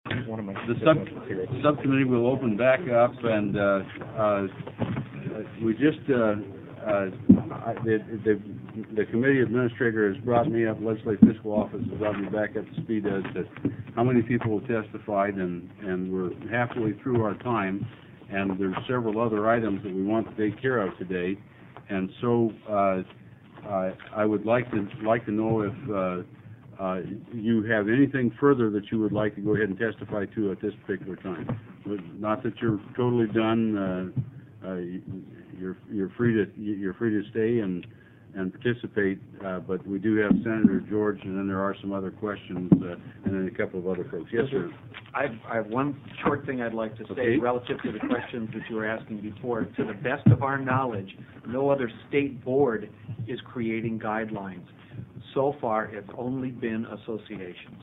The subcommittee will open back up, and we just the committee administrator has brought me up. Legislative Fiscal Office has brought me back up to speed as to how many people have testified, and we're halfway through our time, and there's several other items that we want to take care of today, and so I would like to know if you have anything further that you would like to go ahead and testify to at this particular time. Not that you're totally done. You're free to stay and participate. But we do have Senator George, and then there are some other questions, and then a couple of other folks. Yes, sir. I have one short thing I'd like to say relative to the questions that you were asking before. To the best of our knowledge, no other state board is creating guidelines. So far, it's only been associations.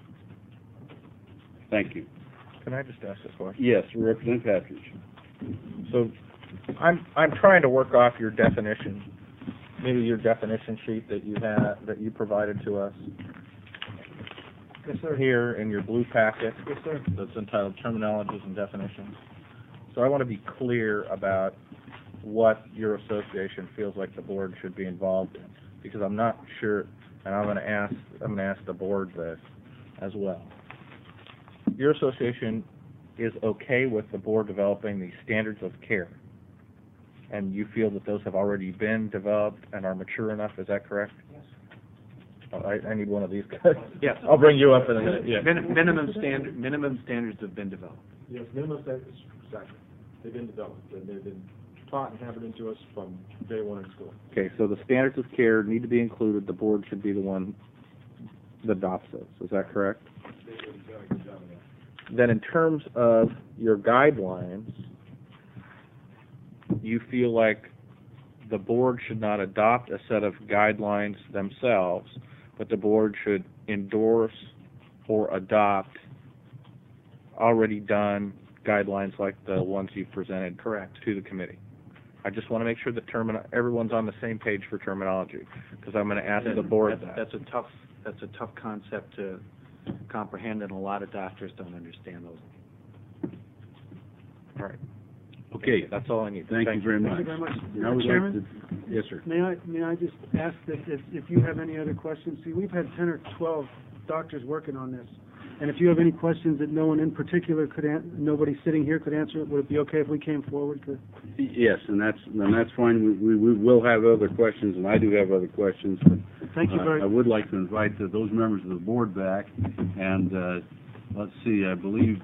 Thank you. Can I just ask a question? Yes, Representative Patridge. So, I'm trying to work off your definition, maybe your definition sheet that you provided to us. Yes, sir. Here in your blue packet. Yes, sir. That's entitled Terminologies and Definitions. So I want to be clear about what your association feels like the board should be involved in, because I'm not sure, and I'm going to ask the board this as well. Your association is okay with the board developing these standards of care, and you feel that those have already been developed and are mature enough. Is that correct? Yes. Oh, I need one of these guys. Yes. I'll bring you up in a minute. Yeah. Minimum standards have been developed. Yes, minimum standards, exactly. They've been developed, and they've been taught and hammered into us from day one in school. Okay, so the standards of care need to be included. The board should be the one that adopts those. Is that correct? They've done a good job of that. Then in terms of your guidelines, you feel like the board should not adopt a set of guidelines themselves, but the board should endorse or adopt already done guidelines like the ones you've presented to the committee. I just want to make sure that everyone's on the same page for terminology, because I'm going to ask the board that. That's a tough concept to comprehend, and a lot of doctors don't understand those. All right. Okay. That's all I need. Thank you very much. Thank you very much. Now Mr. Chairman? Yes, sir. May I just ask that if you have any other questions? See, we've had 10 or 12 doctors working on this, and if you have any questions that no one in particular nobody sitting here could answer, would it be okay if we came forward to? Yes, and that's fine. We will have other questions, and I do have other questions. But, thank you very much. I would like to invite those members of the board back, and let's see. I believe.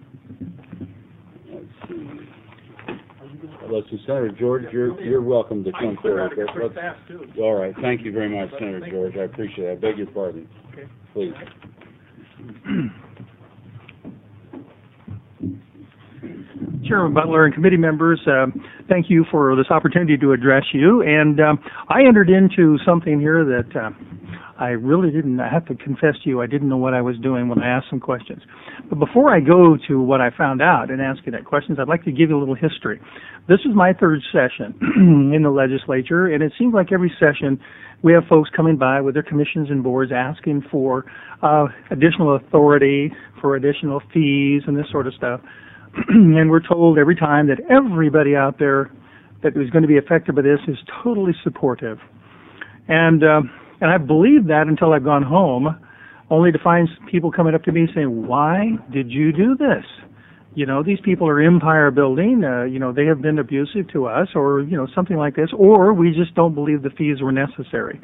Let's see, Senator George, you're welcome to come forward. All right, thank you very much, Senator George. I appreciate it. I beg your pardon. Okay. Please. Chairman Butler and committee members, thank you for this opportunity to address you. And I entered into something here that I really didn't. I have to confess to you, I didn't know what I was doing when I asked some questions. But before I go to what I found out and ask you that questions, I'd like to give you a little history. This is my third session in the legislature, and it seems like every session we have folks coming by with their commissions and boards asking for additional authority, for additional fees, and this sort of stuff. And we're told every time that everybody out there that is going to be affected by this is totally supportive. And I believed that until I've gone home, only to find people coming up to me saying, "Why did you do this? You know, these people are empire building. You know, they have been abusive to us," or, you know, something like this, or we just don't believe the fees were necessary.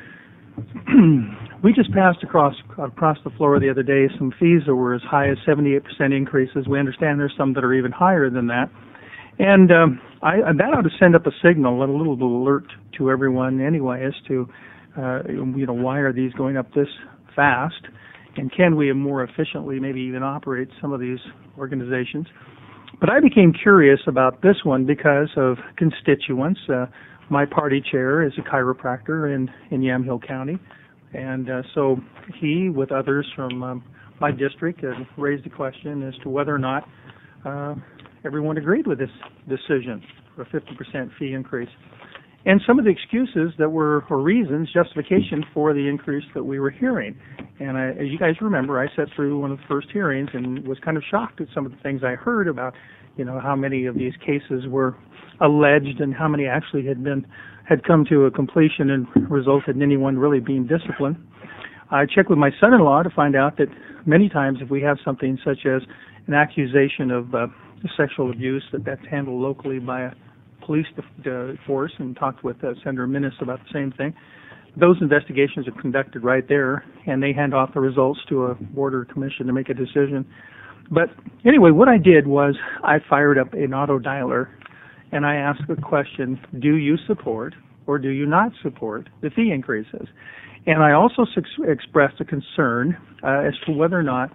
We just passed across the floor the other day some fees that were as high as 78% increases. We understand there's some that are even higher than that. And that ought to send up a signal, a little alert to everyone anyway as to, you know, why are these going up this fast? And can we more efficiently maybe even operate some of these organizations? But I became curious about this one because of constituents. My party chair is a chiropractor in Yamhill County. And so he, with others from my district, raised the question as to whether or not everyone agreed with this decision for a 50% fee increase. and some of the excuses that were, or reasons, justification for the increase that we were hearing. And as you guys remember, I sat through one of the first hearings and was kind of shocked at some of the things I heard about, how many of these cases were alleged and how many actually had come to a completion and resulted in anyone really being disciplined. I checked with my son-in-law to find out that many times if we have something such as an accusation of sexual abuse, that's handled locally by a police force, and talked with Senator Minnis about the same thing. Those investigations are conducted right there, and they hand off the results to a board or commission to make a decision. But anyway, what I did was I fired up an auto dialer, and I asked the question, do you support or do you not support the fee increases? And I also expressed a concern as to whether or not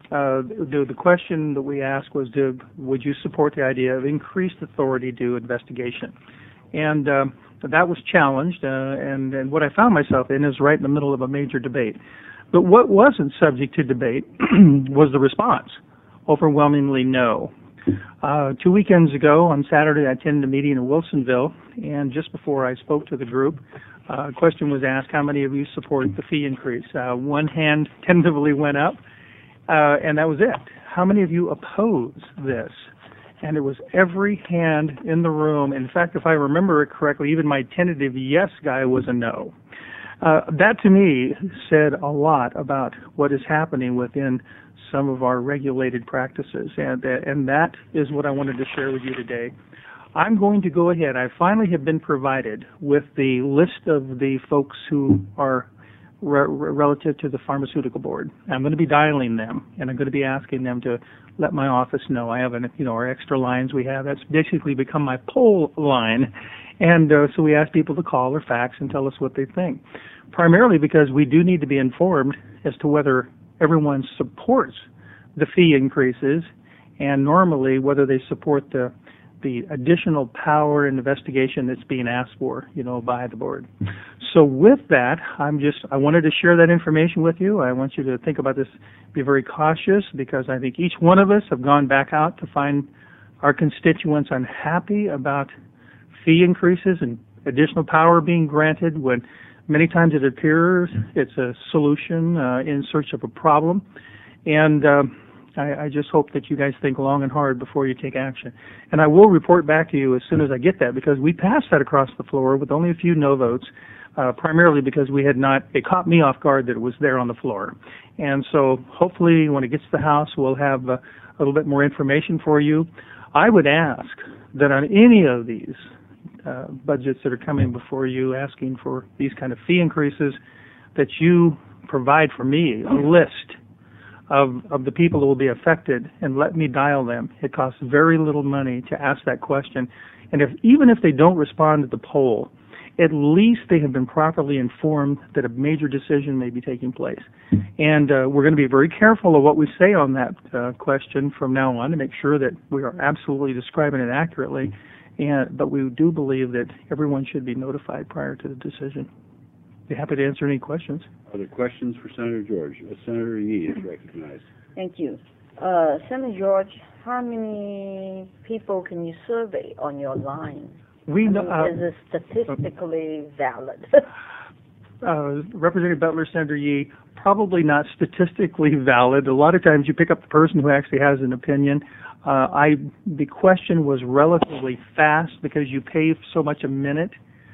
the question that we asked was, would you support the idea of increased authority to do investigation? And that was challenged, and what I found myself in is right in the middle of a major debate. But what wasn't subject to debate was the response. Overwhelmingly no. 2 weekends ago, on Saturday, I attended a meeting in Wilsonville, and just before I spoke to the group, a question was asked, how many of you support the fee increase? One hand tentatively went up, and that was it. How many of you oppose this? And it was every hand in the room. In fact, if I remember it correctly, even my tentative yes guy was a no. That to me said a lot about what is happening within some of our regulated practices, and that is what I wanted to share with you today. I'm going to go ahead. I finally have been provided with the list of the folks who are relative to the pharmaceutical board. I'm going to be dialing them, and I'm going to be asking them to let my office know. I have our extra lines we have. That's basically become my poll line, and so we ask people to call or fax and tell us what they think. Primarily because we do need to be informed as to whether everyone supports the fee increases, and normally whether they support the additional power and investigation that's being asked for, by the board. So with that, I wanted to share that information with you. I want you to think about this, be very cautious, because I think each one of us have gone back out to find our constituents unhappy about fee increases and additional power being granted when many times it appears it's a solution in search of a problem. And I just hope that you guys think long and hard before you take action. And I will report back to you as soon as I get that, because we passed that across the floor with only a few no votes, primarily because it caught me off guard that it was there on the floor. And so hopefully when it gets to the House, we'll have a little bit more information for you. I would ask that on any of these budgets that are coming before you asking for these kind of fee increases, that you provide for me a list of the people who will be affected and let me dial them. It costs very little money to ask that question. And even if they don't respond to the poll, at least they have been properly informed that a major decision may be taking place. And we're going to be very careful of what we say on that question from now on to make sure that we are absolutely describing it accurately. But we do believe that everyone should be notified prior to the decision. Be happy to answer any questions. Are there questions for Senator George? Senator Yee is recognized. Thank you. Senator George, how many people can you survey on your line? Is it statistically valid? Representative Butler, Senator Yee, probably not statistically valid. A lot of times you pick up the person who actually has an opinion. The question was relatively fast because you pay so much a minute.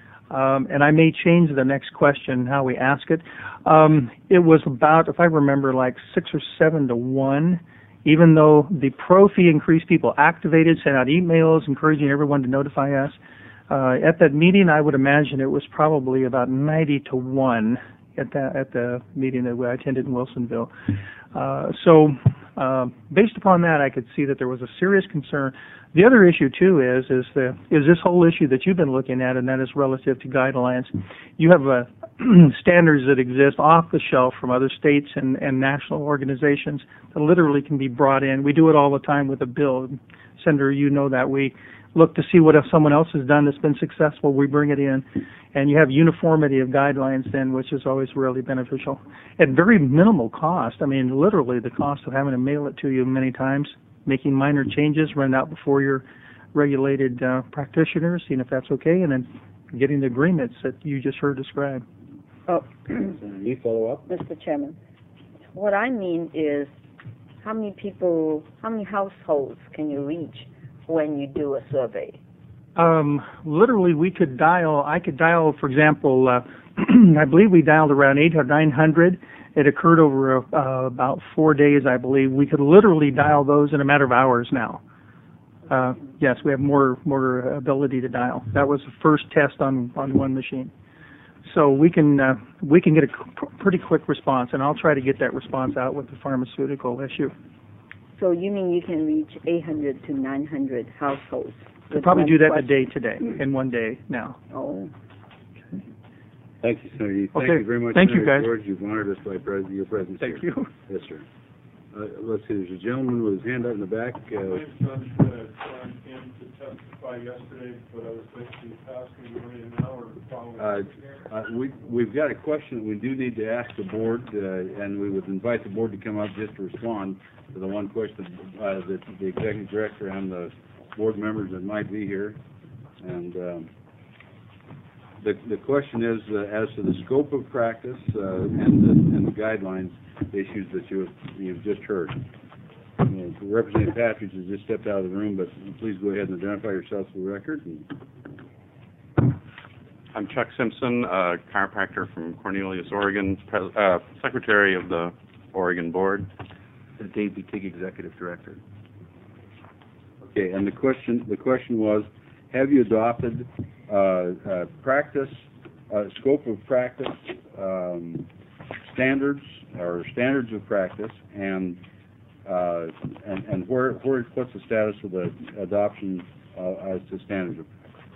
And I may change the next question, how we ask it. It was about, if I remember, like 6 or 7 to 1, even though the pro-fee increase people activated, sent out emails encouraging everyone to notify us. At that meeting, I would imagine it was probably about 90 to 1 at the meeting that I attended in Wilsonville. So based upon that, I could see that there was a serious concern. The other issue, too, is this whole issue that you've been looking at, and that is relative to guidelines. You have standards that exist off the shelf from other states and national organizations that literally can be brought in. We do it all the time with a bill. Senator, you know that. We look to see what if someone else has done that's been successful. We bring it in. And you have uniformity of guidelines then, which is always really beneficial. At very minimal cost, I mean, literally the cost of having to mail it to you many times, making minor changes, run out before your regulated practitioners, seeing if that's okay, and then getting the agreements that you just heard described. Oh, You follow up? Mr. Chairman, what I mean is, how many households can you reach when you do a survey? Literally, I could dial, for example, I believe we dialed around 800 or 900. It occurred over about 4 days, I believe. We could literally dial those in a matter of hours now. Yes, we have more ability to dial. That was the first test on one machine. So we can get a pretty quick response, and I'll try to get that response out with the pharmaceutical issue. So you mean you can reach 800 to 900 households? We'll probably do that in 1 day now. Oh. Thank you, Senator. Okay. Thank you very much, Thank you, Senator guys. George. You've honored us by your presence here. Thank you. Yes, sir. Let's see, there's a gentleman with his hand up in the back. My son came to testify yesterday, but I was basically asking him an hour to follow. We've got a question that we do need to ask the board, and we would invite the board to come up just to respond to the one question that the executive director and the board members that might be here. And the question is as to the scope of practice and the guidelines issues that you've just heard. Representative Patridge has just stepped out of the room, but please go ahead and identify yourself for the record. I'm Chuck Simpson, a chiropractor from Cornelius, Oregon, secretary of the Oregon Board. Dave Butig, executive director. Okay, and the question was, have you adopted scope of practice standards or standards of practice, and what's the status of the adoption as to standards of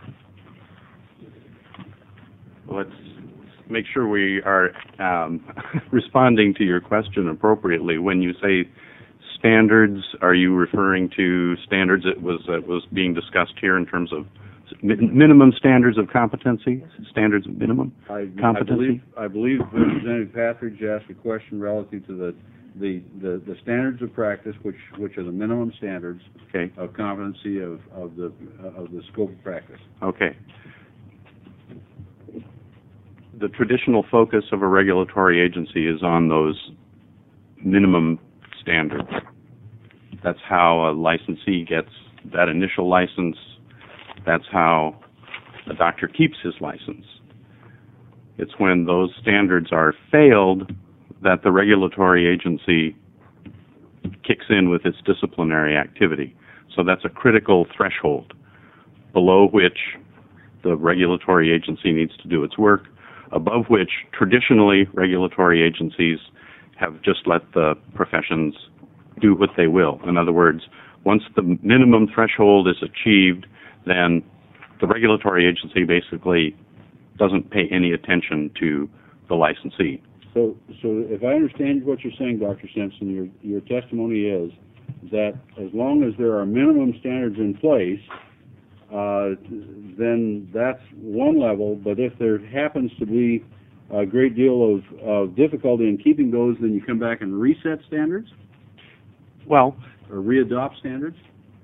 practice? Let's make sure we are responding to your question appropriately. When you say standards, are you referring to standards that was being discussed here in terms of minimum standards of competency, standards of minimum competency? I believe Representative Patridge asked a question relative to the standards of practice, which are the minimum standards of competency of the scope of practice. Okay. The traditional focus of a regulatory agency is on those minimum standards. That's how a licensee gets that initial license. That's how a doctor keeps his license. It's when those standards are failed that the regulatory agency kicks in with its disciplinary activity. So that's a critical threshold below which the regulatory agency needs to do its work, above which traditionally regulatory agencies have just let the professions do what they will. In other words, once the minimum threshold is achieved, then the regulatory agency basically doesn't pay any attention to the licensee. So if I understand what you're saying, Dr. Simpson, your testimony is that as long as there are minimum standards in place, then that's one level, but if there happens to be a great deal of difficulty in keeping those, then you come back and reset standards? Well, or readopt standards?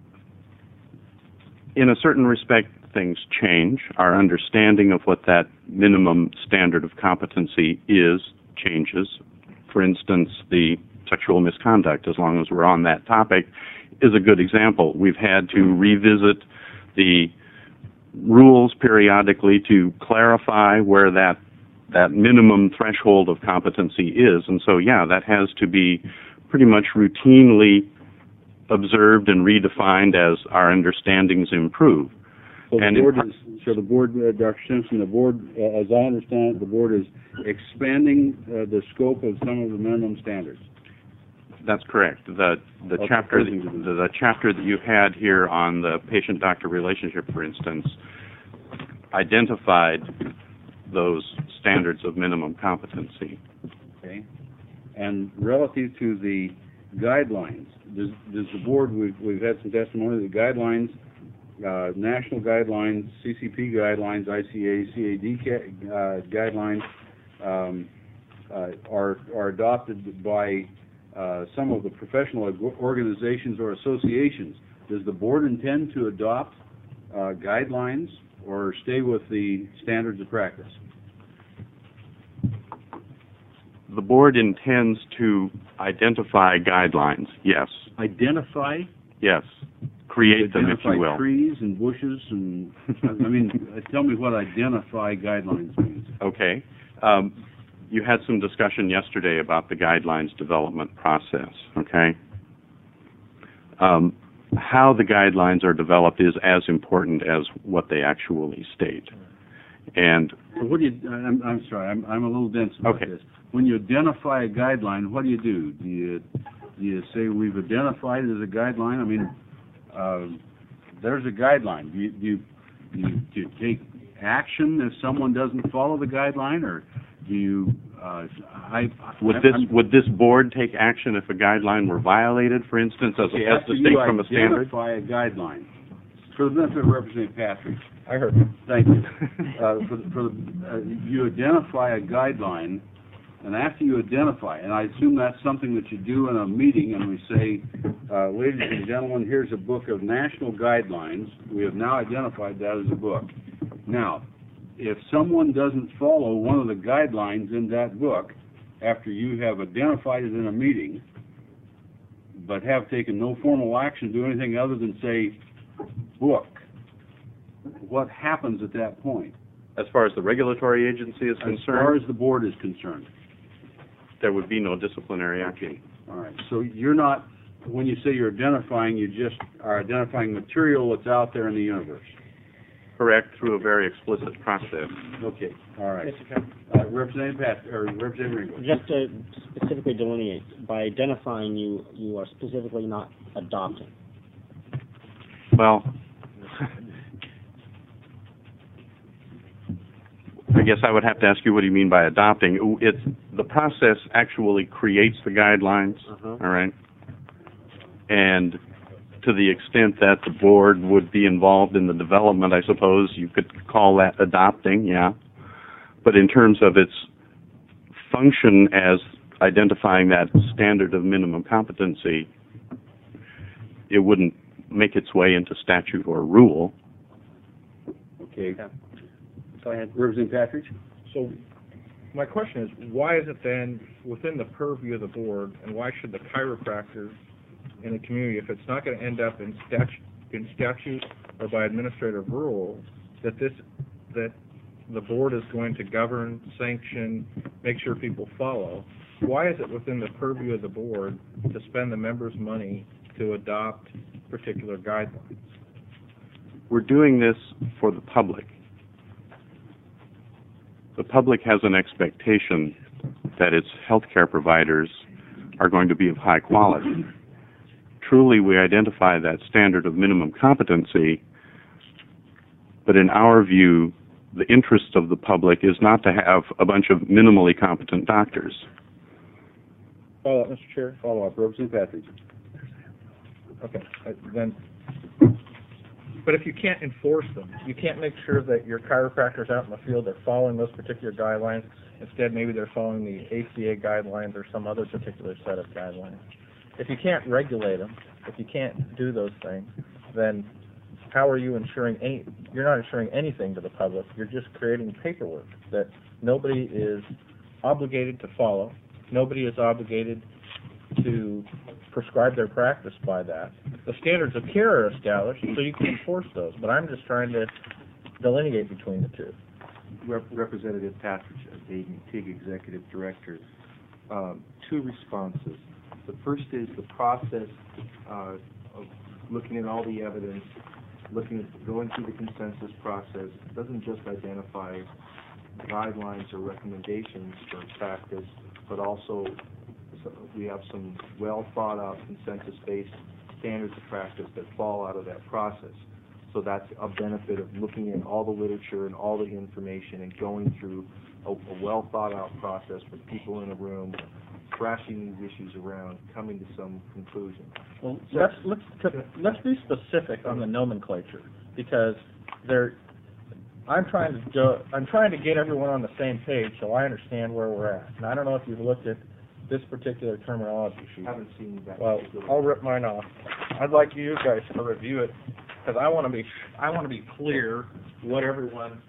In a certain respect, things change. Our understanding of what that minimum standard of competency is changes. For instance, the sexual misconduct, as long as we're on that topic, is a good example. We've had to revisit the rules periodically to clarify where that minimum threshold of competency is. And so, yeah, that has to be pretty much routinely observed and redefined as our understandings improve. So the board, Dr. Simpson, the board, as I understand it, the board is expanding the scope of some of the minimum standards. That's correct. The chapter that you had here on the patient-doctor relationship, for instance, identified those standards of minimum competency. Okay. And relative to the guidelines, does the board, we've had some testimony, the guidelines, national guidelines, CCP guidelines, ICA, CAD guidelines are adopted by some of the professional organizations or associations. Does the board intend to adopt guidelines or stay with the standards of practice? The board intends to identify guidelines, yes. Identify? Yes. Create them, if you will. Identify trees and bushes and, I mean, tell me what identify guidelines means. Okay. You had some discussion yesterday about the guidelines development process, okay? How the guidelines are developed is as important as what they actually state. And so what do you, I'm sorry, I'm a little dense about okay. this. When you identify a guideline, what do? Do you say we've identified it as a guideline? I mean, there's a guideline. Do you take action if someone doesn't follow the guideline, or do you? Would this board take action if a guideline were violated, for instance, as distinct from a standard? Identify a guideline. For the benefit of Representative Patrick. I heard you. Thank you. You identify a guideline, and after you identify, and I assume that's something that you do in a meeting, and we say, ladies and gentlemen, here's a book of national guidelines. We have now identified that as a book. Now, if someone doesn't follow one of the guidelines in that book, after you have identified it in a meeting, but have taken no formal action to do anything other than say, book, what happens at that point? As far as the regulatory agency is concerned? As far as the board is concerned. There would be no disciplinary action. All right. So you're not, when you say you're identifying, you just are identifying material that's out there in the universe. Correct, through a very explicit process. Okay. All right. Representative Pat, or Representative Ringo. Just to specifically delineate, by identifying, you are specifically not adopting. Well, I guess I would have to ask you, what do you mean by adopting? It's the process actually creates the guidelines, all right? And to the extent that the board would be involved in the development, I suppose you could call that adopting, yeah. But in terms of its function as identifying that standard of minimum competency, it wouldn't make its way into statute or rule. Okay. Go ahead. Representative Patrick? So my question is, why is it then within the purview of the board, and why should the chiropractors in the community, if it's not going to end up in statute or by administrative rule, that the board is going to govern, sanction, make sure people follow, why is it within the purview of the board to spend the members' money to adopt particular guidelines? We're doing this for the public. The public has an expectation that its healthcare providers are going to be of high quality. Truly, we identify that standard of minimum competency, but in our view, the interest of the public is not to have a bunch of minimally competent doctors. Follow up, Mr. Chair. Follow up. Representative Patrick. Okay. Then, but if you can't enforce them, you can't make sure that your chiropractors out in the field are following those particular guidelines. Instead, maybe they're following the ACA guidelines or some other particular set of guidelines. If you can't regulate them, if you can't do those things, then how are you ensuring you're not ensuring anything to the public. You're just creating paperwork that nobody is obligated to follow. Nobody is obligated to prescribe their practice by that. The standards of care are established, so you can enforce those. But I'm just trying to delineate between the two. Representative Patrick, Dave McTeague, Executive Director. Two responses. The first is the process of looking at all the evidence, going through the consensus process. It doesn't just identify guidelines or recommendations for practice, but also we have some well thought out consensus-based standards of practice that fall out of that process. So that's a benefit of looking at all the literature and all the information and going through a well thought out process with people in a room, thrashing these issues around, coming to some conclusion. Well, let's be specific on the nomenclature, because I'm trying to get everyone on the same page so I understand where we're at. And I don't know if you've looked at this particular terminology sheet. I haven't seen that. Well, I'll rip mine off. I'd like you guys to review it, because I want to be clear what everyone,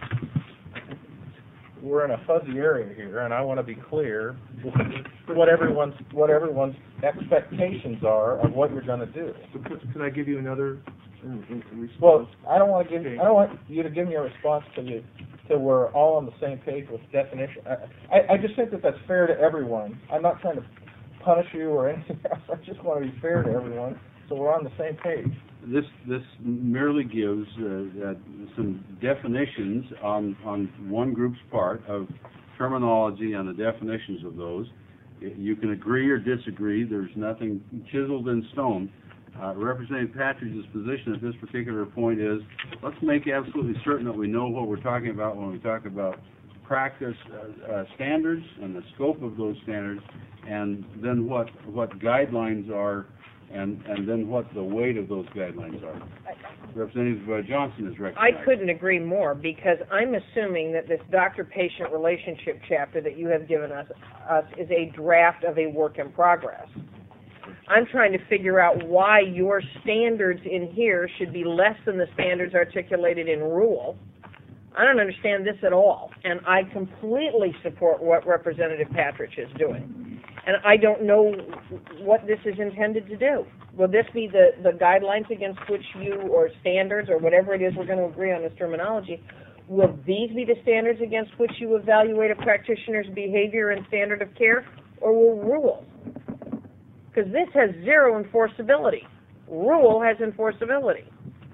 we're in a fuzzy area here, and I want to be clear what everyone's expectations are of what you're going to do. Could I give you another response? Well, I don't want you to give me a response till we're all on the same page with definition. I just think that that's fair to everyone. I'm not trying to punish you or anything else. I just want to be fair to everyone, so we're on the same page. This merely gives some definitions on one group's part of terminology and the definitions of those. You can agree or disagree. There's nothing chiseled in stone. Representative Patridge's position at this particular point is, let's make absolutely certain that we know what we're talking about when we talk about practice standards and the scope of those standards, and then what guidelines are, and then what the weight of those guidelines are. Representative Johnson is recognized. I couldn't agree more, because I'm assuming that this doctor-patient relationship chapter that you have given us is a draft of a work in progress. I'm trying to figure out why your standards in here should be less than the standards articulated in rule. I don't understand this at all, and I completely support what Representative Patridge is doing. And I don't know what this is intended to do. Will this be the guidelines against which you, or standards, or whatever it is we're going to agree on this terminology, will these be the standards against which you evaluate a practitioner's behavior and standard of care, or will rules? Because this has zero enforceability. Rule has enforceability.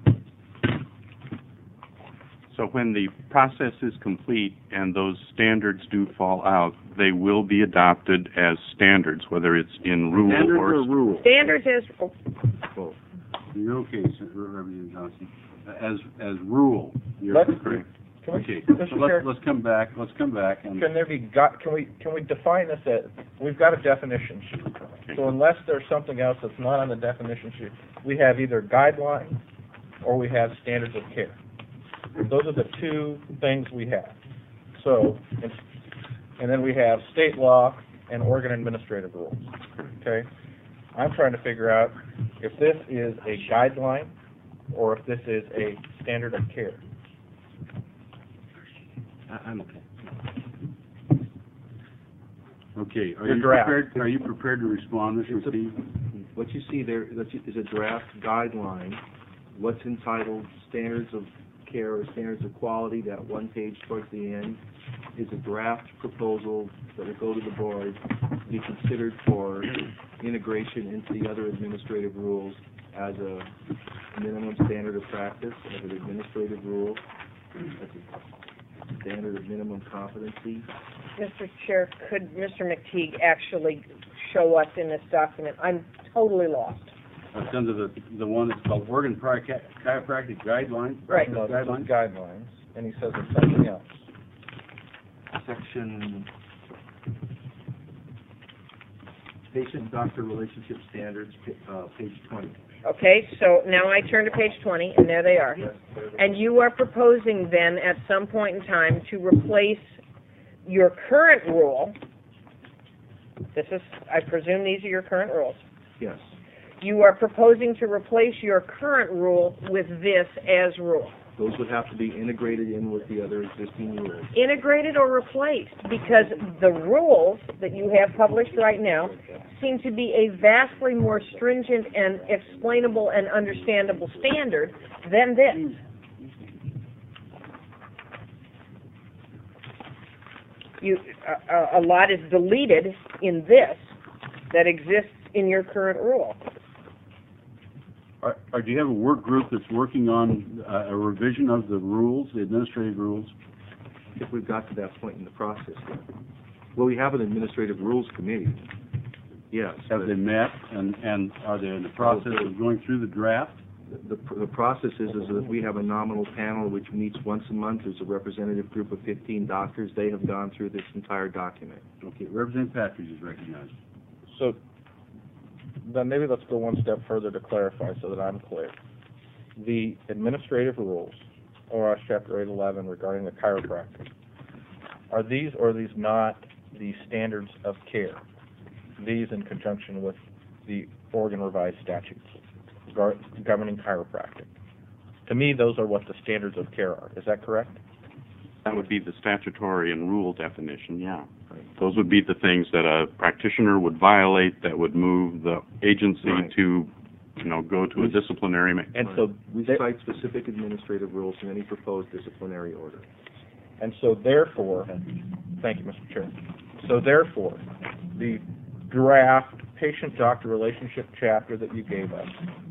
So when the process is complete and those standards do fall out, they will be adopted as standards, whether it's in rule Standards or rule. Standards is... Oh. In your case, Representative Johnson, as rule. Let's correct. Okay. Let's come back. And can there be can we define this as, we've got a definition sheet. Okay. So unless there's something else that's not on the definition sheet, we have either guidelines or we have standards of care. Those are the two things we have. So, and then we have state law and Oregon administrative rules. Okay? I'm trying to figure out if this is a guideline or if this is a standard of care. I'm okay. Okay. Are you prepared to respond, Mr. McTeague? What you see there is a draft guideline. What's entitled Standards of Care or Standards of Quality, that one page towards the end, is a draft proposal that will go to the board to be considered for integration into the other administrative rules as a minimum standard of practice, as an administrative rule, as a standard of minimum competency. Mr. Chair, could Mr. McTeague actually show us in this document? I'm totally lost. It's under the one that's called Oregon Chiropractic Guidelines. Right. No, guidelines. And he says it's something else. Section Patient-Doctor Relationship Standards, page 20. Okay, so now I turn to page 20, and there they are. Yes, and you are proposing then at some point in time to replace your current rule. I presume these are your current rules. Yes. You are proposing to replace your current rule with this as rule. Those would have to be integrated in with the other existing rules. Integrated or replaced, because the rules that you have published right now seem to be a vastly more stringent and explainable and understandable standard than this. A lot is deleted in this that exists in your current rule. Do you have a work group that's working on a revision of the rules, the administrative rules? If we've got to that point in the process. Well, we have an administrative rules committee. Yes. Have they met, and are they in the process of going through the draft? The process is that we have a nominal panel which meets once a month. There's a representative group of 15 doctors. They have gone through this entire document. Okay. Representative Patridge is recognized. So then maybe let's go one step further to clarify so that I'm clear. The administrative rules, ORS Chapter 811 regarding the chiropractic, are these or are these not the standards of care? These in conjunction with the Oregon Revised Statutes governing chiropractic. To me, those are what the standards of care are. Is that correct? That would be the statutory and rule definition, yeah. Those would be the things that a practitioner would violate that would move the agency to, go to a disciplinary. And so we cite specific administrative rules in any proposed disciplinary order. And so therefore, thank you, Mr. Chair. So therefore, the draft patient-doctor relationship chapter that you gave us,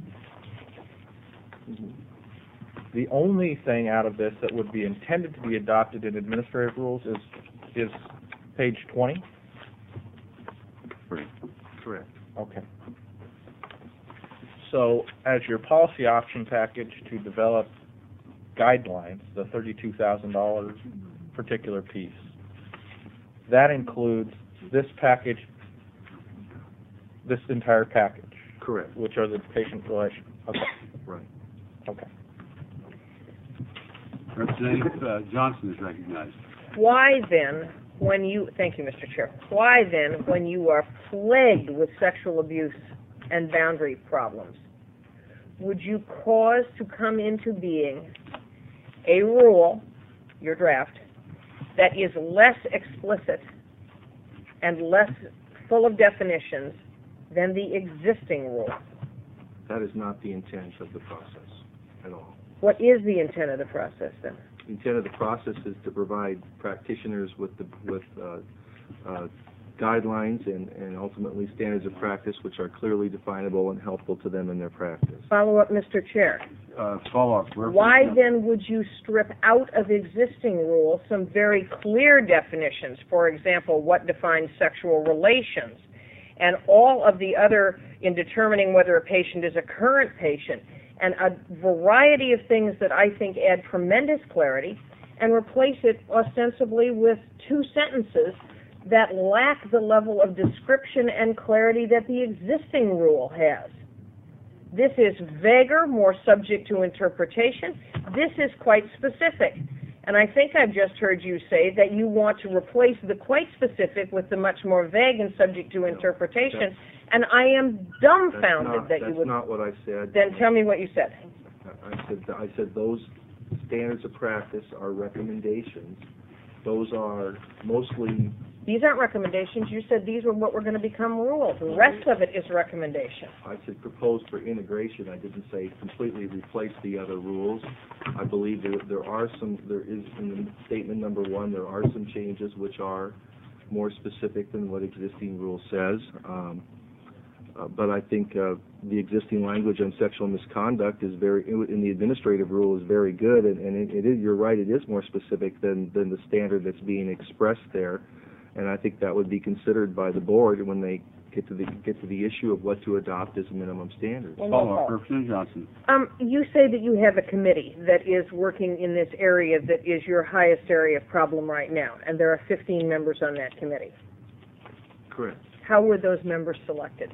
the only thing out of this that would be intended to be adopted in administrative rules is page 20? Correct. Okay. So as your policy option package to develop guidelines, the $32,000 particular piece, that includes this package, this entire package? Correct. Which are the patient relations? Okay. Right. Okay. Representative Johnson is recognized. Why then, thank you, Mr. Chair, why then, when you are plagued with sexual abuse and boundary problems, would you cause to come into being a rule, your draft, that is less explicit and less full of definitions than the existing rule? That is not the intent of the process at all. What is the intent of the process then? The intent of the process is to provide practitioners with guidelines and ultimately standards of practice which are clearly definable and helpful to them in their practice. Follow up, Mr. Chair. Follow-up. Why then would you strip out of existing rules some very clear definitions? For example, what defines sexual relations? And all of the other, in determining whether a patient is a current patient, and a variety of things that I think add tremendous clarity, and replace it ostensibly with two sentences that lack the level of description and clarity that the existing rule has. This is vaguer, more subject to interpretation. This is quite specific. And I think I've just heard you say that you want to replace the quite specific with the much more vague and subject to interpretation. And I am dumbfounded that you would... That's not what I said. Then tell me what you said. I said those standards of practice are recommendations. Those are mostly... These aren't recommendations. You said these were what were going to become rules. The rest of it is recommendation. I said proposed for integration. I didn't say completely replace the other rules. I believe there is in statement number 1, there are some changes which are more specific than what existing rule says. But I think the existing language on sexual misconduct is in the administrative rule is very good, and it is, you're right, it is more specific than the standard that's being expressed there. And I think that would be considered by the board when they get to the issue of what to adopt as a minimum standard. Follow-up, Representative Johnson. You say that you have a committee that is working in this area that is your highest area of problem right now, and there are 15 members on that committee. Correct. How were those members selected?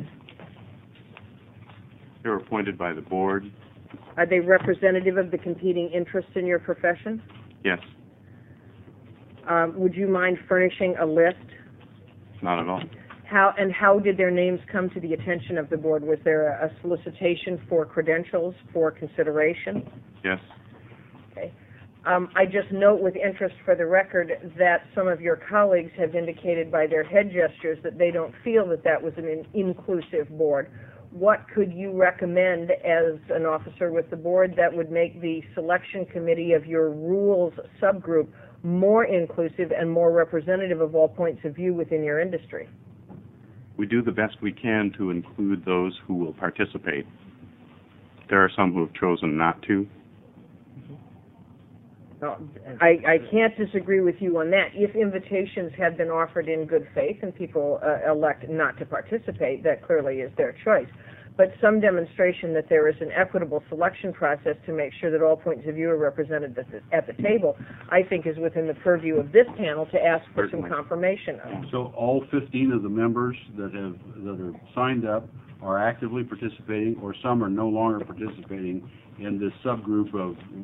They were appointed by the board. Are they representative of the competing interests in your profession? Yes. Would you mind furnishing a list? Not at all. How did their names come to the attention of the board? Was there a solicitation for credentials for consideration? Yes. Okay. I just note with interest for the record that some of your colleagues have indicated by their head gestures that they don't feel that that was an inclusive board. What could you recommend as an officer with the board that would make the selection committee of your rules subgroup more inclusive and more representative of all points of view within your industry? We do the best we can to include those who will participate. There are some who have chosen not to. I can't disagree with you on that. If invitations had been offered in good faith and people elect not to participate, that clearly is their choice. But some demonstration that there is an equitable selection process to make sure that all points of view are represented at the table, I think is within the purview of this panel to ask for some confirmation of. So all 15 of the members that are signed up are actively participating, or some are no longer participating in this subgroup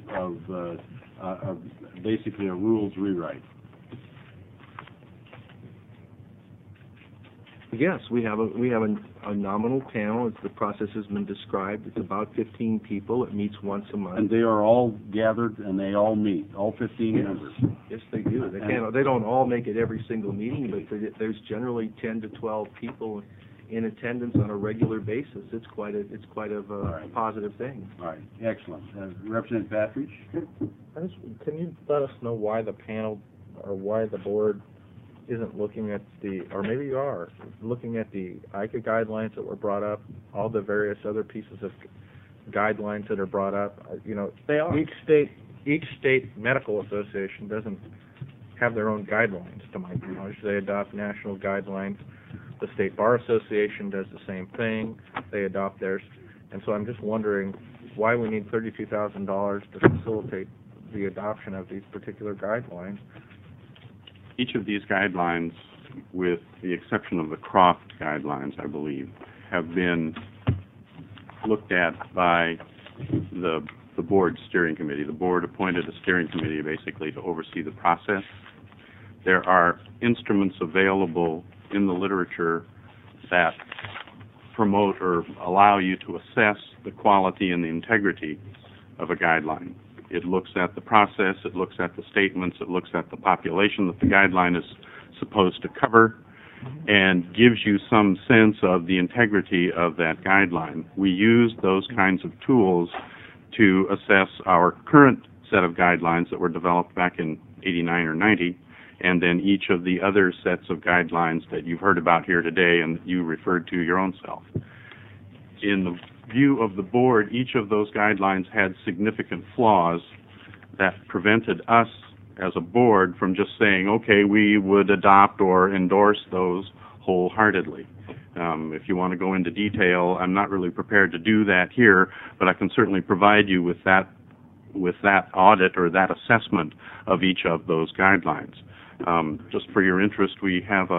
of basically a rules rewrite. Yes, we have a nominal panel. The process has been described. It's about 15 people. It meets once a month. And they are all gathered and they all meet, all 15 members? Yes, they do. They don't all make it every single meeting, but there's generally 10 to 12 people in attendance on a regular basis. It's quite a positive thing. All right, excellent. Representative Patridge? Can you let us know why the panel or why the board isn't looking at or maybe you are, looking at the ICA guidelines that were brought up, all the various other pieces of guidelines that are brought up? They are. Each state medical association doesn't have their own guidelines, to my knowledge. They adopt national guidelines. The State Bar Association does the same thing. They adopt theirs. And so I'm just wondering why we need $32,000 to facilitate the adoption of these particular guidelines. Each of these guidelines, with the exception of the Croft guidelines, I believe, have been looked at by the board steering committee. The board appointed a steering committee basically to oversee the process. There are instruments available in the literature that promote or allow you to assess the quality and the integrity of a guideline. It looks at the process, it looks at the statements, it looks at the population that the guideline is supposed to cover, and gives you some sense of the integrity of that guideline. We use those kinds of tools to assess our current set of guidelines that were developed back in 89 or 90, and then each of the other sets of guidelines that you've heard about here today and you referred to your own self. In the view of the board, each of those guidelines had significant flaws that prevented us as a board from just saying, okay, we would adopt or endorse those wholeheartedly. If you want to go into detail, I'm not really prepared to do that here, but I can certainly provide you with that audit or that assessment of each of those guidelines. Just for your interest, we have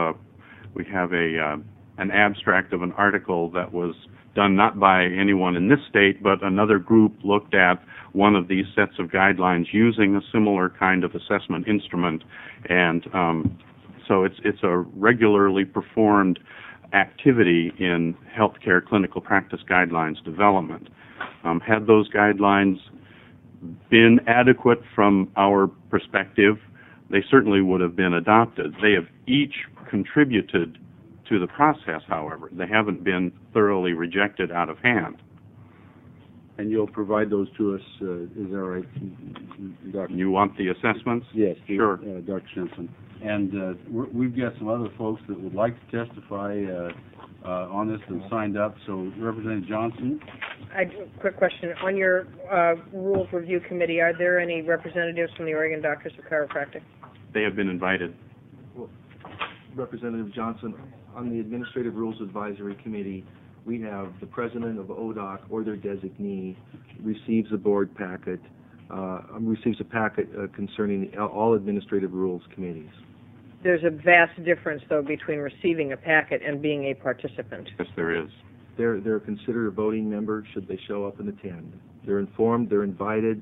an abstract of an article that was done not by anyone in this state, but another group looked at one of these sets of guidelines using a similar kind of assessment instrument, and so it's a regularly performed activity in healthcare clinical practice guidelines development. Had those guidelines been adequate from our perspective, they certainly would have been adopted. They have each contributed to the process, however. They haven't been thoroughly rejected out of hand. And you'll provide those to us, is that right, Dr.? You want the assessments? Yes. Sure. Dr. Simpson. And we've got some other folks that would like to testify on this and signed up. So, Representative Johnson? I do a quick question. On your Rules Review Committee, are there any representatives from the Oregon Doctors of Chiropractic? They have been invited. Well, Representative Johnson, on the Administrative Rules Advisory Committee, we have the president of ODOC or their designee receives a board packet, receives a packet concerning all administrative rules committees. There's a vast difference, though, between receiving a packet and being a participant. Yes, there is. They're considered a voting member should they show up and attend. They're informed, they're invited.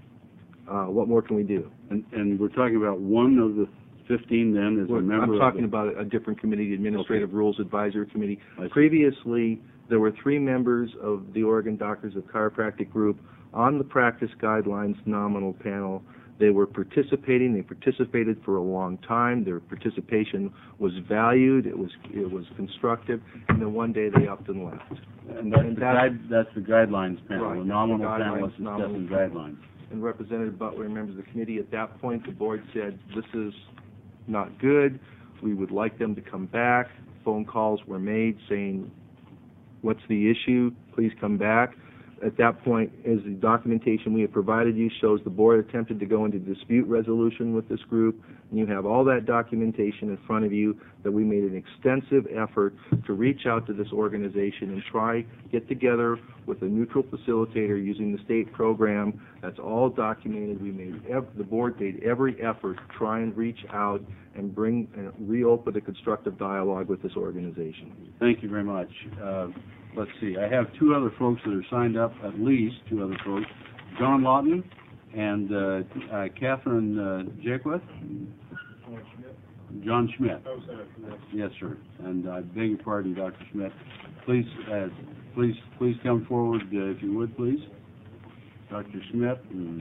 What more can we do? And we're talking about one of the 15 then is a member I'm talking about a different committee, the Administrative Rules Advisory Committee. Previously, there were 3 members of the Oregon Doctors of Chiropractic group on the practice guidelines nominal panel. They were participating. They participated for a long time. Their participation was valued. It was constructive. And then one day they upped and left. And that's the guidelines panel, right, the nominal guidelines, panel assessing guidelines. And Representative Butler and members of the committee, at that point, the board said, this is not good. We would like them to come back. Phone calls were made saying, what's the issue? Please come back. At that point, as the documentation we have provided you shows, the board attempted to go into dispute resolution with this group, and you have all that documentation in front of you that we made an extensive effort to reach out to this organization and try get together with a neutral facilitator using the state program. That's all documented. The board made every effort to try and reach out and reopen a constructive dialogue with this organization. Thank you very much. Let's see. I have 2 other folks that are signed up, at least 2 other folks. John Lawton and Catherine Jaquith. John Schmidt. How's that? Yes, sir. And I beg your pardon, Dr. Schmidt. Please come forward, if you would, please. Dr. Schmidt.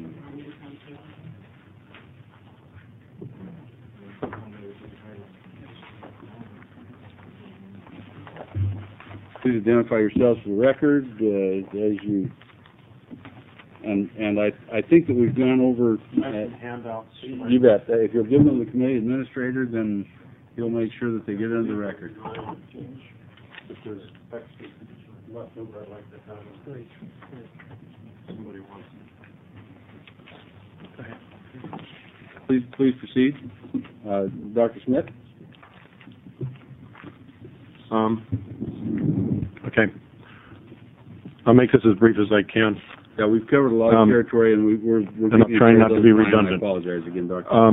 Please identify yourselves for the record as you. And I think that we've gone over. Handouts. You bet. If you'll give them to the committee administrator, then he'll make sure that they get it on the record. Because actually, left over, I'd like to have it. Somebody wants it. Please proceed. Dr. Smith? Okay. I'll make this as brief as I can. Yeah, we've covered a lot of territory, and we're and I'm trying not to be redundant. I apologize again, Doctor.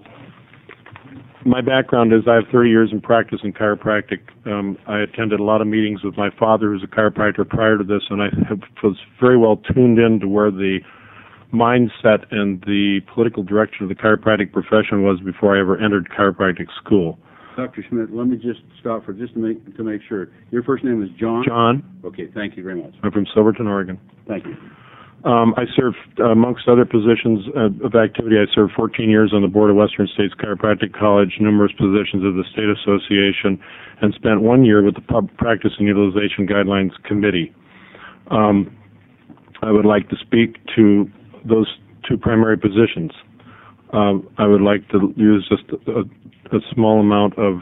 My background is I have 30 years in practice in chiropractic. I attended a lot of meetings with my father, who's a chiropractor prior to this, and I was very well tuned in to where the mindset and the political direction of the chiropractic profession was before I ever entered chiropractic school. Dr. Schmidt, let me just stop for just to make sure. Your first name is John? John. Okay, thank you very much. I'm from Silverton, Oregon. Thank you. I served, amongst other positions of activity, I served 14 years on the board of Western States Chiropractic College, numerous positions of the State Association, and spent 1 year with the Practice and Utilization Guidelines Committee. I would like to speak to those two primary positions. I would like to use just a small amount of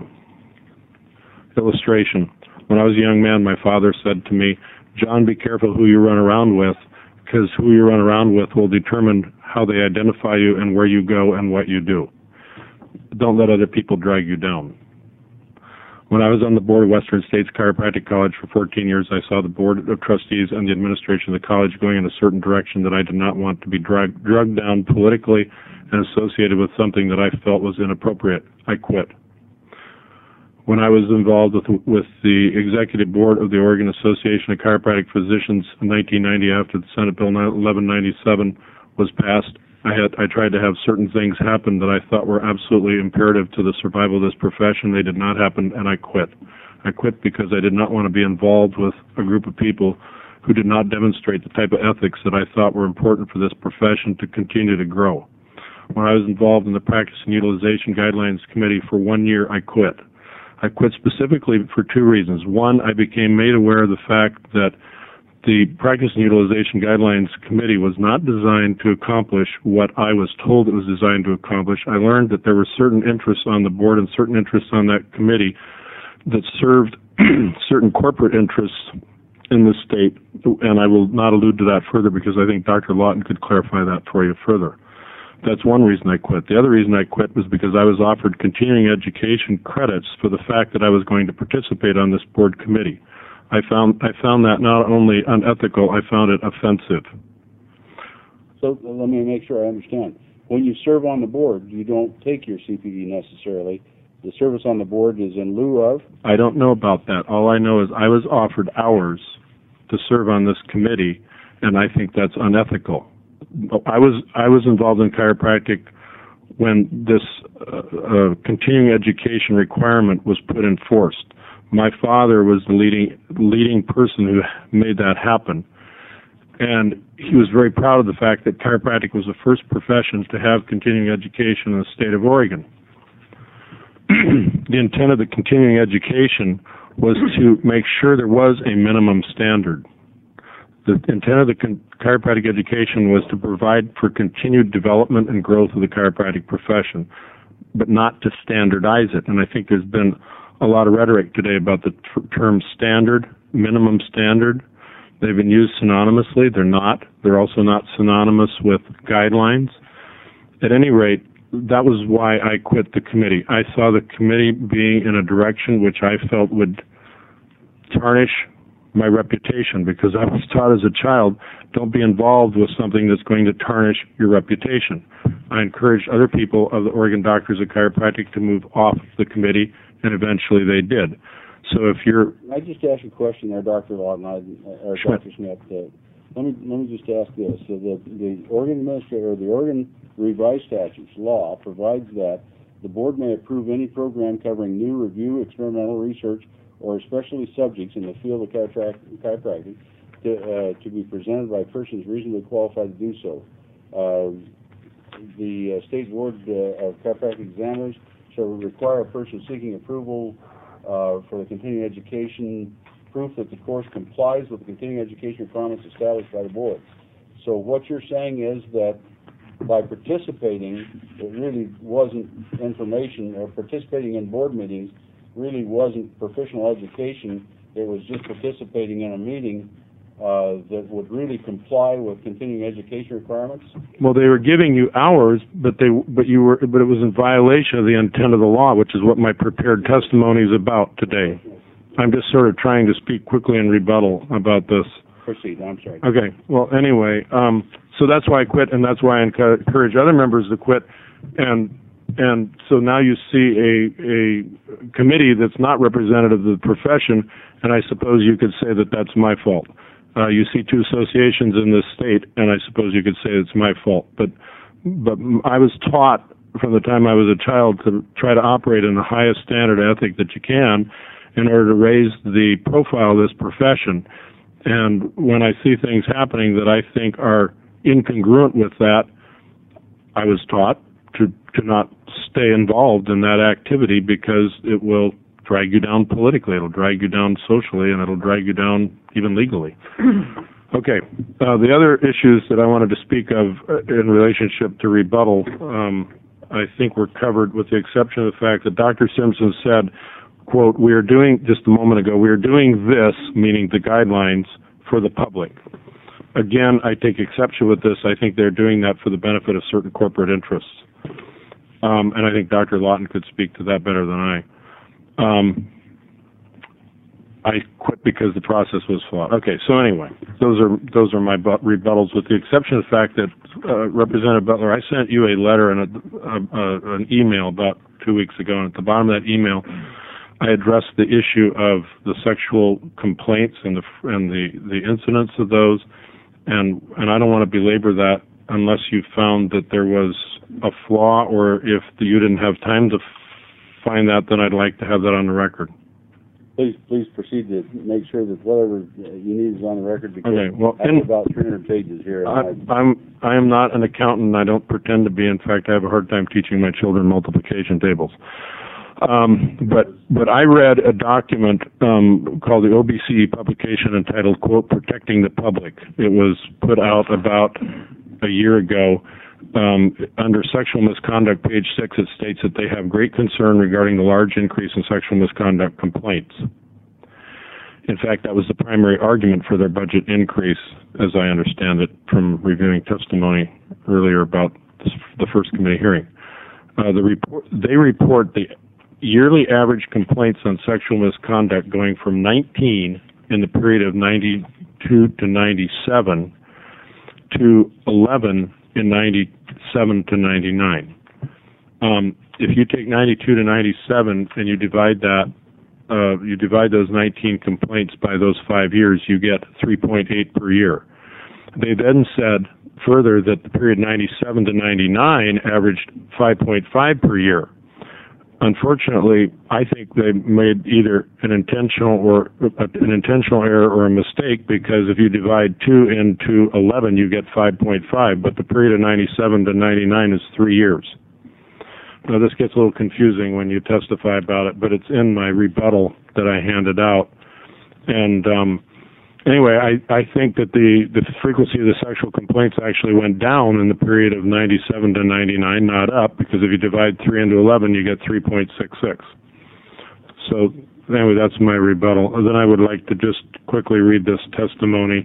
illustration. When I was a young man, my father said to me, "John, be careful who you run around with, because who you run around with will determine how they identify you and where you go and what you do. Don't let other people drag you down." When I was on the board of Western States Chiropractic College for 14 years, I saw the board of trustees and the administration of the college going in a certain direction that I did not want to be drugged down politically and associated with something that I felt was inappropriate. I quit. When I was involved with the executive board of the Oregon Association of Chiropractic Physicians in 1990, after the Senate Bill 1197 was passed, I tried to have certain things happen that I thought were absolutely imperative to the survival of this profession. They did not happen, and I quit. I quit because I did not want to be involved with a group of people who did not demonstrate the type of ethics that I thought were important for this profession to continue to grow. When I was involved in the Practice and Utilization Guidelines Committee for 1 year, I quit. I quit specifically for two reasons. One, I became made aware of the fact that the Practice and Utilization Guidelines Committee was not designed to accomplish what I was told it was designed to accomplish. I learned that there were certain interests on the board and certain interests on that committee that served certain corporate interests in the state, and I will not allude to that further because I think Dr. Lawton could clarify that for you further. That's one reason I quit. The other reason I quit was because I was offered continuing education credits for the fact that I was going to participate on this board committee. I found that not only unethical, I found it offensive. So let me make sure I understand. When you serve on the board, you don't take your CPD necessarily. The service on the board is in lieu of? I don't know about that. All I know is I was offered hours to serve on this committee, and I think that's unethical. I was involved in chiropractic when this continuing education requirement was put in force. My father was the leading person who made that happen, and he was very proud of the fact that chiropractic was the first profession to have continuing education in the state of Oregon. The intent of the continuing education was to make sure there was a minimum standard. The intent of the chiropractic education was to provide for continued development and growth of the chiropractic profession, but not to standardize it. And I think there's been a lot of rhetoric today about the term standard, minimum standard. They've been used synonymously. They're not. They're also not synonymous with guidelines. At any rate, that was why I quit the committee. I saw the committee being in a direction which I felt would tarnish my reputation, because I was taught as a child, don't be involved with something that's going to tarnish your reputation. I encouraged other people of the Oregon Doctors of Chiropractic to move off the committee, and eventually they did. So if you're... I just asked a question there, Dr. Lawton, or Dr. Smith. Let me just ask this. So the Oregon Administrator, the Oregon Revised Statutes law provides that The board may approve any program covering new review, experimental research, or especially subjects in the field of chiropractic to be presented by persons reasonably qualified to do so. The State Board of Chiropractic Examiners shall require a person seeking approval for the continuing education proof that the course complies with the continuing education requirements established by the board. So what you're saying is that by participating, it really wasn't information, or participating in board meetings really wasn't professional education. It was just participating in a meeting that would really comply with continuing education requirements? Well, they were giving you hours, but it was in violation of the intent of the law, which is what my prepared testimony is about today. I'm just sort of trying to speak quickly in rebuttal about this. Proceed. I'm sorry. Okay. Well, anyway, so that's why I quit, and that's why I encourage other members to quit. And so now you see a committee that's not representative of the profession, and I suppose you could say that that's my fault. You see two associations in this state, and I suppose you could say it's my fault. But I was taught from the time I was a child to try to operate in the highest standard ethic that you can in order to raise the profile of this profession. And when I see things happening that I think are incongruent with that, I was taught to not stay involved in that activity because it will drag you down politically, it'll drag you down socially, and it'll drag you down even legally. Okay, the other issues that I wanted to speak of in relationship to rebuttal, I think were covered with the exception of the fact that Dr. Simpson said, quote, we are doing, just a moment ago, we are doing this, meaning the guidelines, for the public. Again, I take exception with this. I think they're doing that for the benefit of certain corporate interests. And I think Dr. Lawton could speak to that better than I. I quit because the process was flawed. Okay, so anyway, those are my rebuttals, with the exception of the fact that Representative Butler, I sent you a letter and an email about 2 weeks ago, and at the bottom of that email, I addressed the issue of the sexual complaints and the incidents of those, and I don't want to belabor that unless you found that there was a flaw, or if you didn't have time to find that, then I'd like to have that on the record. Please proceed to make sure that whatever you need is on the record, because okay, well, I have about 300 pages here. I am not an accountant. I don't pretend to be. In fact, I have a hard time teaching my children multiplication tables. But I read a document called the OBCE publication entitled, quote, Protecting the Public. It was put out about a year ago. Under sexual misconduct, page 6, it states that they have great concern regarding the large increase in sexual misconduct complaints. In fact, that was the primary argument for their budget increase, as I understand it from reviewing testimony earlier about the first committee hearing. They report the yearly average complaints on sexual misconduct going from 19 in the period of 92 to 97 to 11 in 97 to 99. If you take 92 to 97 and you divide those 19 complaints by those 5 years, you get 3.8 per year. They then said further that the period 97 to 99 averaged 5.5 per year. Unfortunately, I think they made either an intentional error or a mistake, because if you divide 2 into 11, you get 5.5, but the period of 97 to 99 is 3 years. Now, this gets a little confusing when you testify about it, but it's in my rebuttal that I handed out. And anyway, I think that the frequency of the sexual complaints actually went down in the period of 97 to 99, not up, because if you divide 3 into 11, you get 3.66. So anyway, that's my rebuttal. And then I would like to just quickly read this testimony.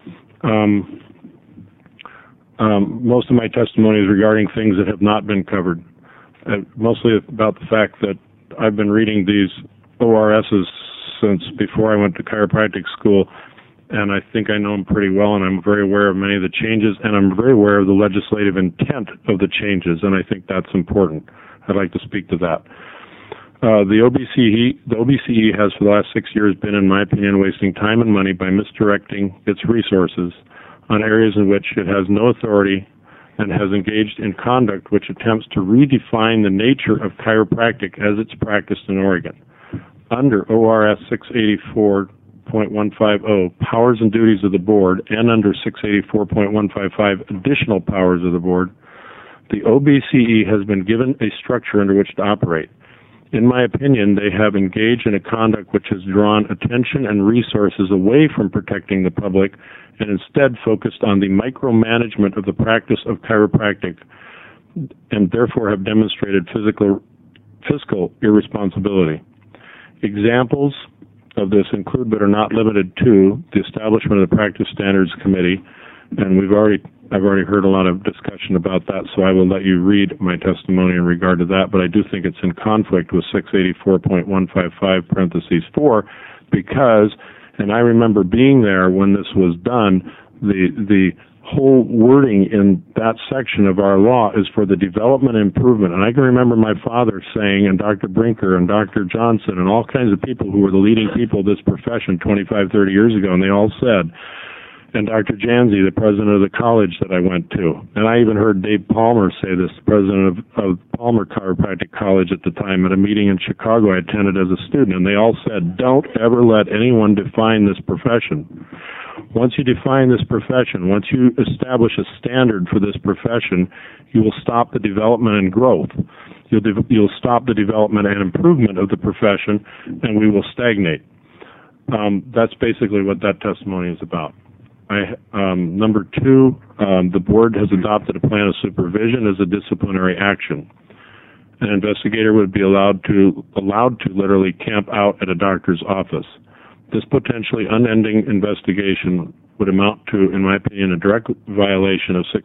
Most of my testimony is regarding things that have not been covered, mostly about the fact that I've been reading these ORSs since before I went to chiropractic school, and I think I know them pretty well, and I'm very aware of many of the changes, and I'm very aware of the legislative intent of the changes, and I think that's important. I'd like to speak to that. The OBCE has for the last 6 years been, in my opinion, wasting time and money by misdirecting its resources on areas in which it has no authority and has engaged in conduct which attempts to redefine the nature of chiropractic as it's practiced in Oregon. Under ORS 684.150, powers and duties of the board, and under 684.155, additional powers of the board, the OBCE has been given a structure under which to operate. In my opinion, they have engaged in a conduct which has drawn attention and resources away from protecting the public and instead focused on the micromanagement of the practice of chiropractic and therefore have demonstrated fiscal irresponsibility. Examples of this include but are not limited to the establishment of the Practice Standards Committee, and I've already heard a lot of discussion about that, so I will let you read my testimony in regard to that, but I do think it's in conflict with 684.155 parentheses 4 because, and I remember being there when this was done, the whole wording in that section of our law is for the development and improvement. And I can remember my father saying, and Dr. Brinker and Dr. Johnson and all kinds of people who were the leading people of this profession 25, 30 years ago, and they all said, and Dr. Janzi, the president of the college that I went to. And I even heard Dave Palmer say this, the president of Palmer Chiropractic College at the time, at a meeting in Chicago I attended as a student. And they all said, don't ever let anyone define this profession. Once you define this profession, once you establish a standard for this profession, you will stop the development and growth. You'll stop the development and improvement of the profession, and we will stagnate. That's basically what that testimony is about. Number 2, the board has adopted a plan of supervision as a disciplinary action. An investigator would be allowed to literally camp out at a doctor's office. This potentially unending investigation would amount to, in my opinion, a direct violation of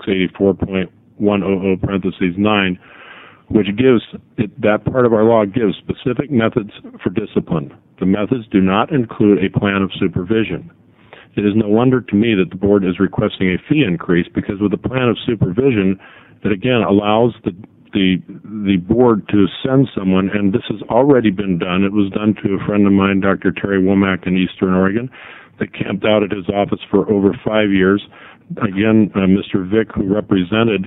684.100 parentheses 9, which gives, that part of our law gives specific methods for discipline. The methods do not include a plan of supervision. It is no wonder to me that the board is requesting a fee increase because with the plan of supervision, it again allows the board to send someone, and this has already been done. It was done to a friend of mine, Dr. Terry Womack in Eastern Oregon, that camped out at his office for over 5 years. Again, Mr. Vick, who represented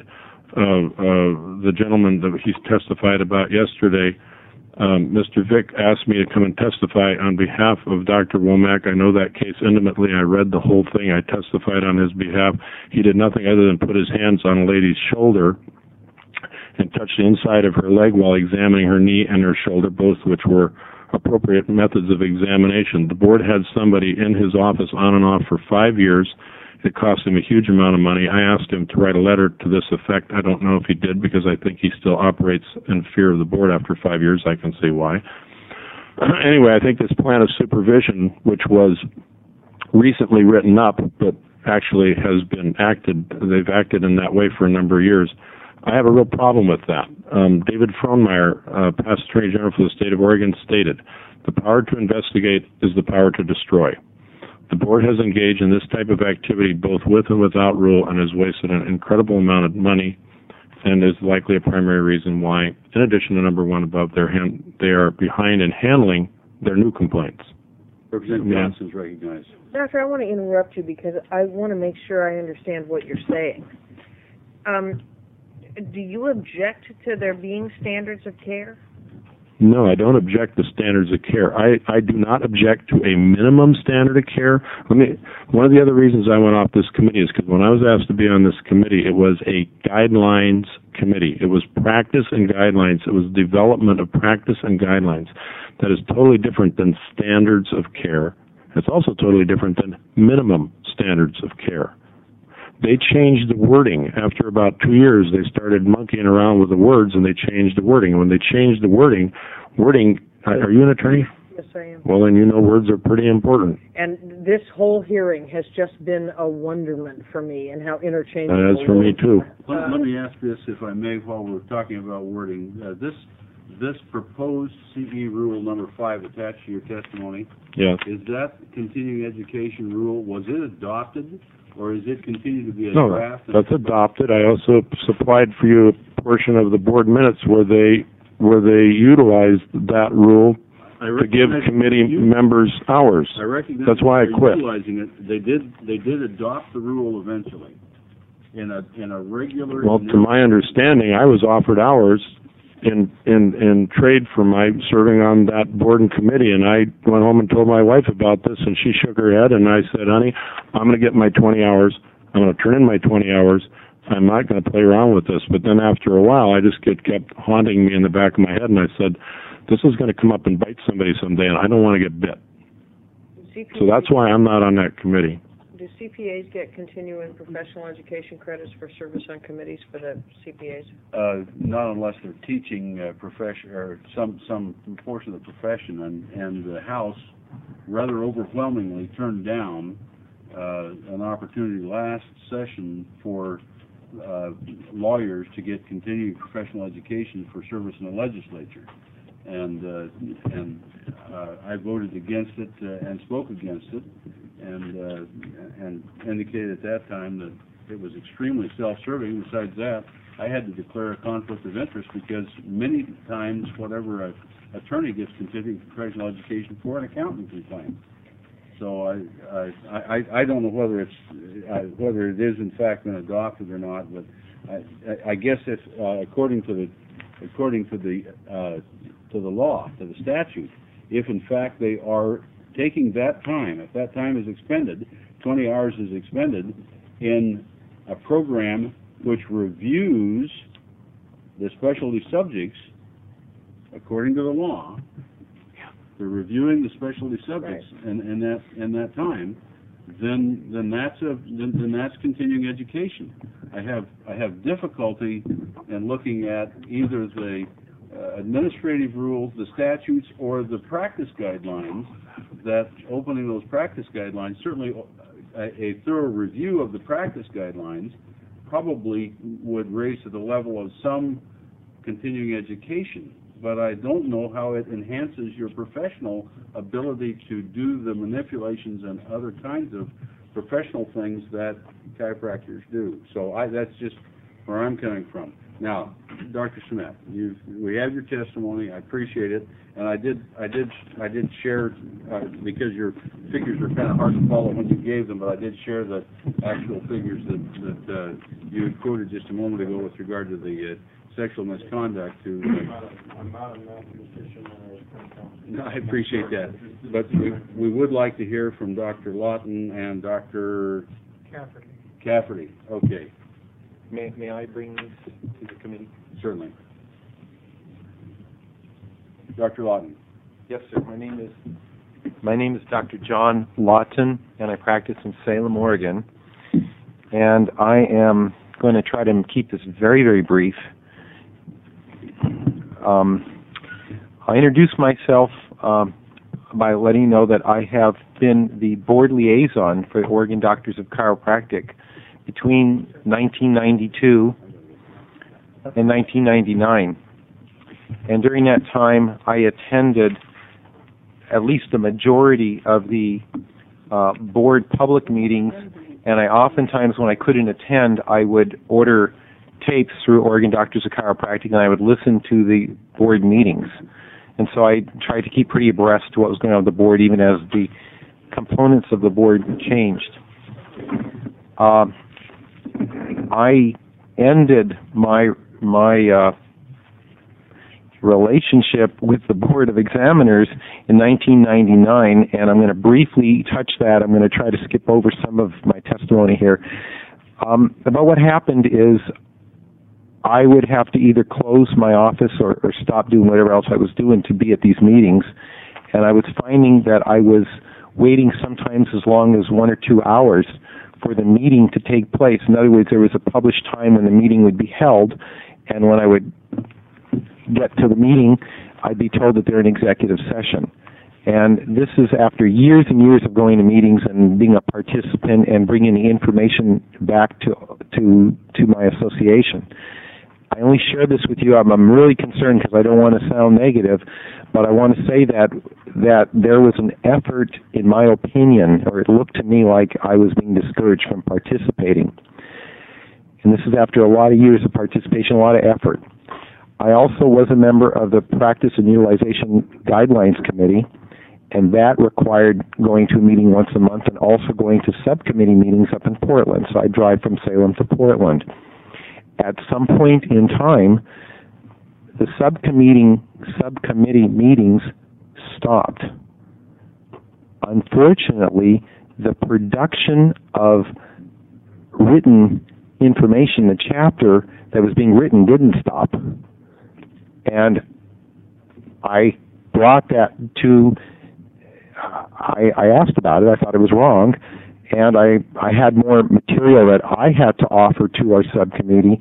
the gentleman that he testified about yesterday, Mr. Vick asked me to come and testify on behalf of Dr. Womack. I know that case intimately. I read the whole thing. I testified on his behalf. He did nothing other than put his hands on a lady's shoulder and touched the inside of her leg while examining her knee and her shoulder, both which were appropriate methods of examination. The board had somebody in his office on and off for 5 years. It cost him a huge amount of money. I asked him to write a letter to this effect. I don't know if he did because I think he still operates in fear of the board after 5 years. I can see why. Anyway, I think this plan of supervision, which was recently written up, but actually has been they've acted in that way for a number of years. I have a real problem with that. David Frohnmeyer, past Attorney General for the state of Oregon, stated, the power to investigate is the power to destroy. The board has engaged in this type of activity both with and without rule and has wasted an incredible amount of money and is likely a primary reason why, in addition to number 1 above, they are behind in handling their new complaints. Representative Johnson is recognized. Doctor, I want to interrupt you because I want to make sure I understand what you're saying. Do you object to there being standards of care? No, I don't object to standards of care. I do not object to a minimum standard of care. One of the other reasons I went off this committee is because when I was asked to be on this committee, it was a guidelines committee. It was practice and guidelines. It was development of practice and guidelines. That is totally different than standards of care. It's also totally different than minimum standards of care. They changed the wording. After about 2 years, they started monkeying around with the words, and they changed the wording. And when they changed the wording, are you an attorney? Yes, I am. Well, then you know words are pretty important. And this whole hearing has just been a wonderment for me and how interchangeable. And that's for me, too. Let me ask this, if I may, while we're talking about wording. This proposed CE rule number 5 attached to your testimony, yes. Is that continuing education rule, was it adopted? Or is it continue to be a draft? No, that's adopted. I also supplied for you a portion of the board minutes where they utilized that rule to give committee members hours. I recognize that's why I quit. Utilizing it. They did adopt the rule eventually. in a regular. Well, to my understanding, I was offered hours in trade for my serving on that board and committee, and I went home and told my wife about this, and she shook her head, and I said, honey, I'm going to get my 20 hours. I'm going to turn in my 20 hours. I'm not going to play around with this. But then after a while, I just kept haunting me in the back of my head, and I said, this is going to come up and bite somebody someday, and I don't want to get bit. So that's why I'm not on that committee. Do CPAs get continuing professional education credits for service on committees for the CPAs? Not unless they're teaching profession or some portion of the profession, and the House rather overwhelmingly turned down an opportunity last session for lawyers to get continuing professional education for service in the legislature, and I voted against it and spoke against it, and indicated at that time that it was extremely self-serving. Besides that, I had to declare a conflict of interest because many times whatever an attorney gets continuing professional education for, an accountant can claim. So I don't know whether it is in fact been adopted or not, but I guess if according to the law, to the statute, if in fact they are taking that time, if that time is expended, 20 hours is expended in a program which reviews the specialty subjects according to the law, they're reviewing the specialty subjects in that time, then that's continuing education. I have difficulty in looking at either the administrative rules, the statutes, or the practice guidelines. That opening those practice guidelines, certainly a thorough review of the practice guidelines probably would raise to the level of some continuing education. But I don't know how it enhances your professional ability to do the manipulations and other kinds of professional things that chiropractors do. So that's just where I'm coming from. Now, Dr. Smith, we have your testimony. I appreciate it, and I did share because your figures are kind of hard to follow when you gave them, but I did share the actual figures that you had quoted just a moment ago with regard to the sexual misconduct. I'm not a mathematician. No, I appreciate that, but we would like to hear from Dr. Lawton and Dr. Cafferty. Okay. May I bring these to the committee? Certainly. Dr. Lawton. Yes, sir. My name is Dr. John Lawton, and I practice in Salem, Oregon. And I am going to try to keep this very, very brief. I introduce myself by letting you know that I have been the board liaison for the Oregon Doctors of Chiropractic between 1992 and 1999. And during that time, I attended at least the majority of the board public meetings, and I oftentimes, when I couldn't attend, I would order tapes through Oregon Doctors of Chiropractic, and I would listen to the board meetings. And so I tried to keep pretty abreast to what was going on with the board, even as the components of the board changed. I ended my relationship with the Board of Examiners in 1999, and I'm going to briefly touch that. I'm going to try to skip over some of my testimony here. About what happened is I would have to either close my office or stop doing whatever else I was doing to be at these meetings, and I was finding that I was waiting sometimes as long as 1 or 2 hours for the meeting to take place. In other words, there was a published time when the meeting would be held, and when I would get to the meeting, I'd be told that they're in executive session. And this is after years and years of going to meetings and being a participant and bringing the information back to my association. I only share this with you. I'm really concerned because I don't want to sound negative, but I want to say that there was an effort, in my opinion, or it looked to me like I was being discouraged from participating. And this is after a lot of years of participation, a lot of effort. I also was a member of the Practice and Utilization Guidelines Committee, And that required going to a meeting once a month and also going to subcommittee meetings up in Portland. So I drive from Salem to Portland. At some point in time, the subcommittee meetings stopped. Unfortunately, the production of written information, the chapter that was being written, didn't stop. And I brought that to, I asked about it, I thought it was wrong, and I had more material that I had to offer to our subcommittee,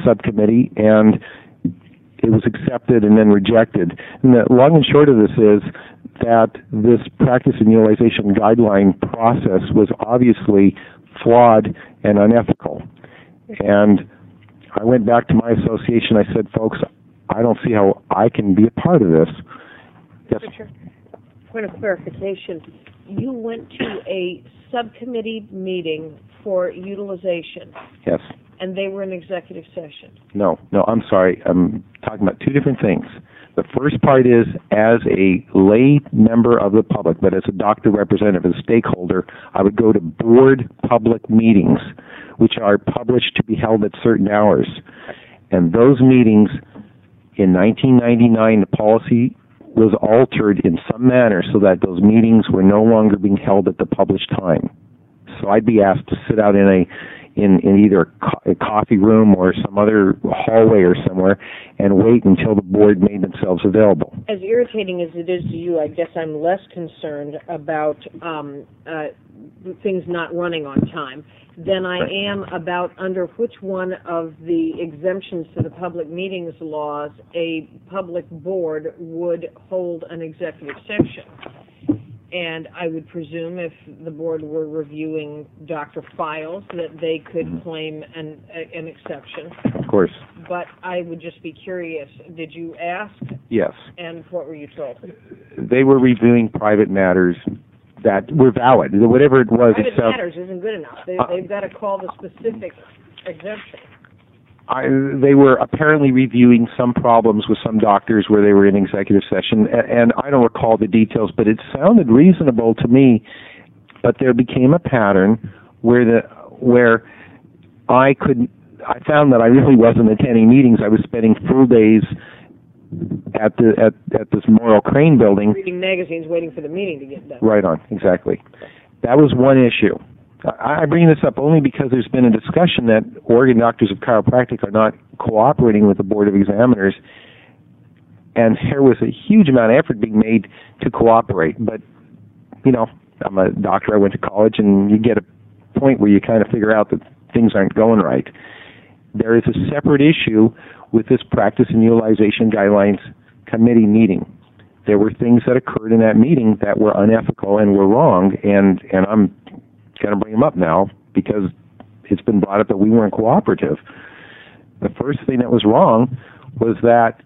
and it was accepted and then rejected. And the long and short of this is that this practice and utilization guideline process was obviously flawed and unethical. And I went back to my association. I said, folks, I don't see how I can be a part of this. Yes. Richard, point of clarification. You went to a subcommittee meeting for utilization. Yes. And they were in executive session. No, I'm sorry. I'm talking about two different things. The first part is as a lay member of the public, but as a doctor representative, as a stakeholder, I would go to board public meetings, which are published to be held at certain hours. And those meetings, in 1999, the policy was altered in some manner so that those meetings were no longer being held at the published time. So I'd be asked to sit out in either a coffee room or some other hallway or somewhere and wait until the board made themselves available. As irritating as it is to you, I guess I'm less concerned about things not running on time than I am about under which one of the exemptions to the public meetings laws a public board would hold an executive session. And I would presume if the board were reviewing doctor files that they could claim an exception. Of course. But I would just be curious, did you ask? Yes. And what were you told? They were reviewing private matters that were valid. Whatever it was. Private matters isn't good enough. They've got to call the specific exemption. They were apparently reviewing some problems with some doctors where they were in executive session, and I don't recall the details, but it sounded reasonable to me. But there became a pattern where I found that I really wasn't attending meetings. I was spending full days at this Memorial Crane building, reading magazines, waiting for the meeting to get done. Right on, exactly. That was one issue. I bring this up only because there's been a discussion that Oregon Doctors of Chiropractic are not cooperating with the Board of Examiners, and there was a huge amount of effort being made to cooperate. But, you know, I'm a doctor, I went to college, and you get a point where you kind of figure out that things aren't going right. There is a separate issue with this Practice and Utilization Guidelines Committee meeting. There were things that occurred in that meeting that were unethical and were wrong, and I'm going to bring them up now because it's been brought up that we weren't cooperative. The first thing that was wrong was that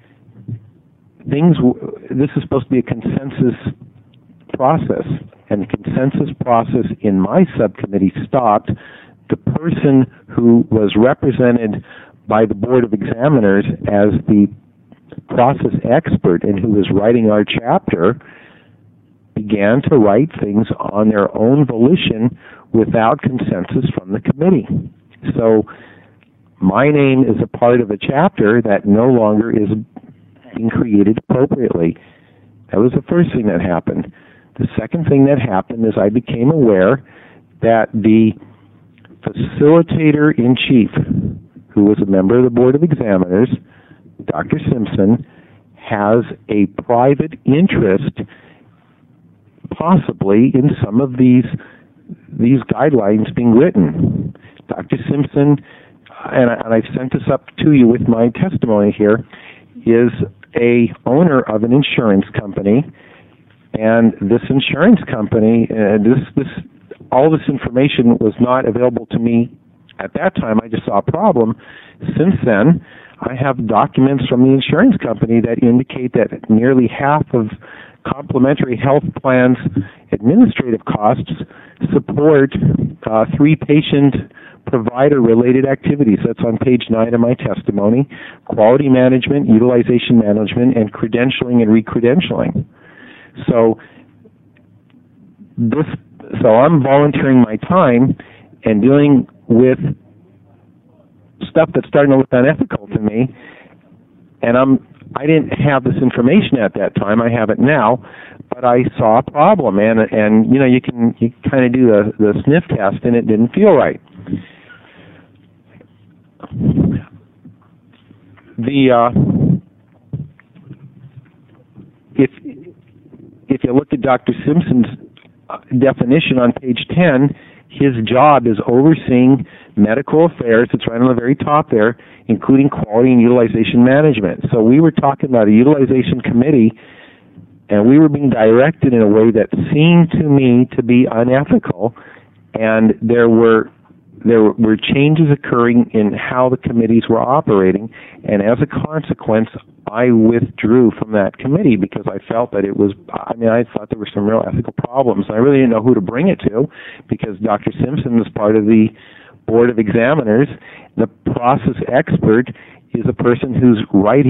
this is supposed to be a consensus process, and the consensus process in my subcommittee stopped. The person who was represented by the Board of Examiners as the process expert and who was writing our chapter began to write things on their own volition without consensus from the committee. So my name is a part of a chapter that no longer is being created appropriately. That was the first thing that happened. The second thing that happened is I became aware that the facilitator-in-chief, who was a member of the Board of Examiners, Dr. Simpson, has a private interest possibly in some of these guidelines being written. Dr. Simpson, and I've sent this up to you with my testimony here, is a owner of an insurance company, and this insurance company, all this information was not available to me at that time. I just saw a problem. Since then, I have documents from the insurance company that indicate that nearly half of complementary health plans' administrative costs support 3 patient provider-related activities. That's on page 9 of my testimony: quality management, utilization management, and credentialing and recredentialing. So so I'm volunteering my time and dealing with stuff that's starting to look unethical to me, and I didn't have this information at that time. I have it now, but I saw a problem, and you know, you kind of do the sniff test, and it didn't feel right. If you look at Dr. Simpson's definition on page 10, his job is overseeing medical affairs. It's right on the very top there, including quality and utilization management. So we were talking about a utilization committee, and we were being directed in a way that seemed to me to be unethical, and there were changes occurring in how the committees were operating, and as a consequence, I withdrew from that committee because I felt that I thought there were some real ethical problems. I really didn't know who to bring it to because Dr. Simpson was part of the Board of Examiners. The process expert is a person who's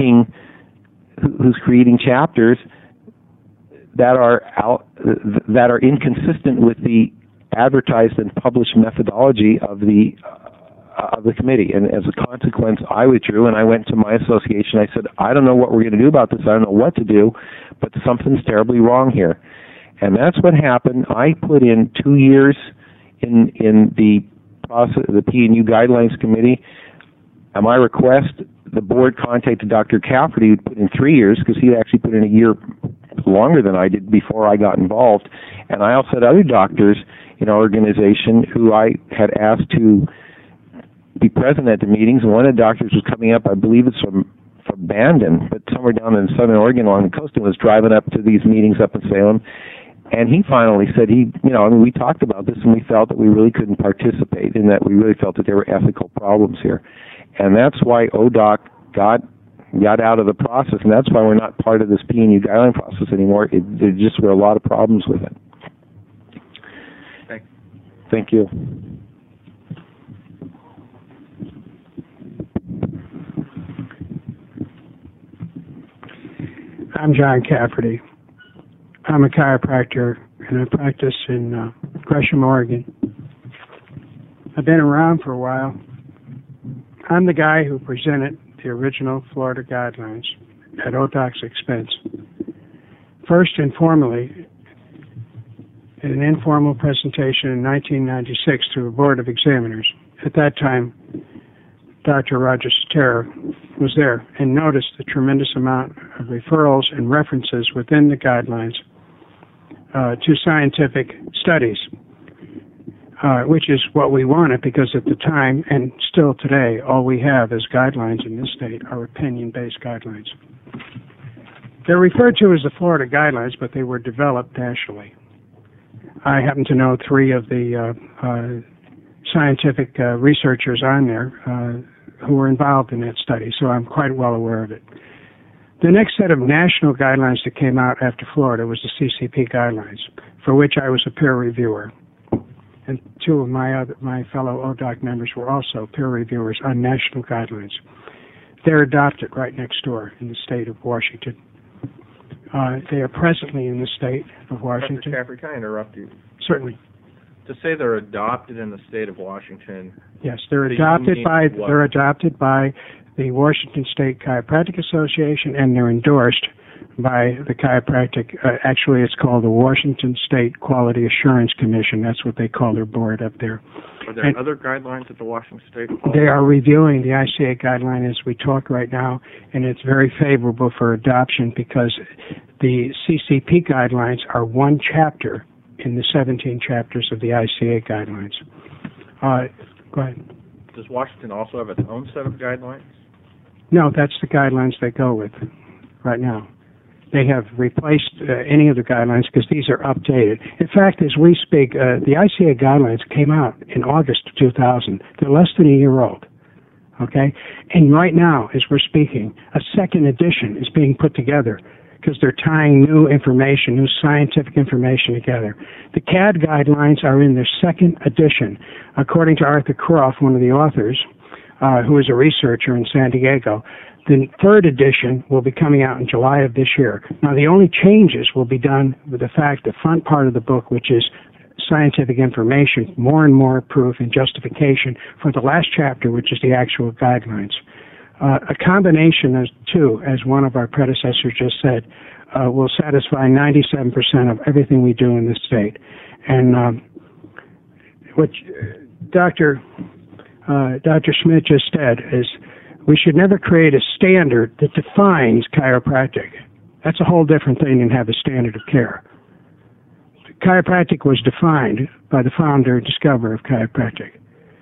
creating chapters that are inconsistent with the advertised and published methodology of the committee, and as a consequence, I withdrew, and I went to my association. I said, I don't know what we're going to do about this. I don't know what to do, but something's terribly wrong here. And that's what happened. I put in 2 years in the process, the P&U Guidelines Committee. At my request, the board contacted Dr. Cafferty, who put in 3 years, because he actually put in a year longer than I did before I got involved. And I also had other doctors in our organization who I had asked to be present at the meetings. One of the doctors was coming up, I believe it's from Bandon, but somewhere down in southern Oregon along the coast, and was driving up to these meetings up in Salem. And he finally said we talked about this, and we felt that we really couldn't participate, and that we really felt that there were ethical problems here. And that's why ODOC got out of the process, and that's why we're not part of this P&U guideline process anymore. There just were a lot of problems with it. Thank you. I'm John Cafferty. I'm a chiropractor, and I practice in Gresham, Oregon. I've been around for a while. I'm the guy who presented the original Florida guidelines at ODOC's expense. First, informally, in an informal presentation in 1996 to a Board of Examiners. At that time, Dr. Roger Sotero was there and noticed the tremendous amount of referrals and references within the guidelines to scientific studies, which is what we wanted, because at the time, and still today, all we have as guidelines in this state are opinion-based guidelines. They're referred to as the Florida guidelines, but they were developed nationally. I happen to know 3 of the scientific researchers on there who were involved in that study, so I'm quite well aware of it. The next set of national guidelines that came out after Florida was the CCP guidelines, for which I was a peer reviewer. And 2 of my fellow ODOC members were also peer reviewers on national guidelines. They're adopted right next door in the state of Washington. They are presently in the state of Washington. Dr. Cafferty, can I interrupt you? Certainly. To say they're adopted in the state of Washington. Yes, they're adopted by the Washington State Chiropractic Association, and they're endorsed by the chiropractic. Actually, it's called the Washington State Quality Assurance Commission. That's what they call their board up there. Are there other guidelines at the Washington State? They are reviewing the ICA guideline as we talk right now, and it's very favorable for adoption because the CCP guidelines are one chapter in the 17 chapters of the ICA guidelines. Go ahead. Does Washington also have its own set of guidelines? No, that's the guidelines they go with right now. They have replaced any of the guidelines because these are updated. In fact, as we speak, the ICA guidelines came out in August of 2000. They're less than a year old, okay? And right now, as we're speaking, a second edition is being put together because they're tying new information, new scientific information together. The CAD guidelines are in their second edition. According to Arthur Croft, one of the authors, who is a researcher in San Diego. The third edition will be coming out in July of this year. Now, the only changes will be done with the fact the front part of the book, which is scientific information, more and more proof and justification for the last chapter, which is the actual guidelines. A combination of two, as one of our predecessors just said, will satisfy 97% of everything we do in this state. And what Dr. Schmidt just said is we should never create a standard that defines chiropractic. That's a whole different thing than have a standard of care. Chiropractic was defined by the founder and discoverer of chiropractic.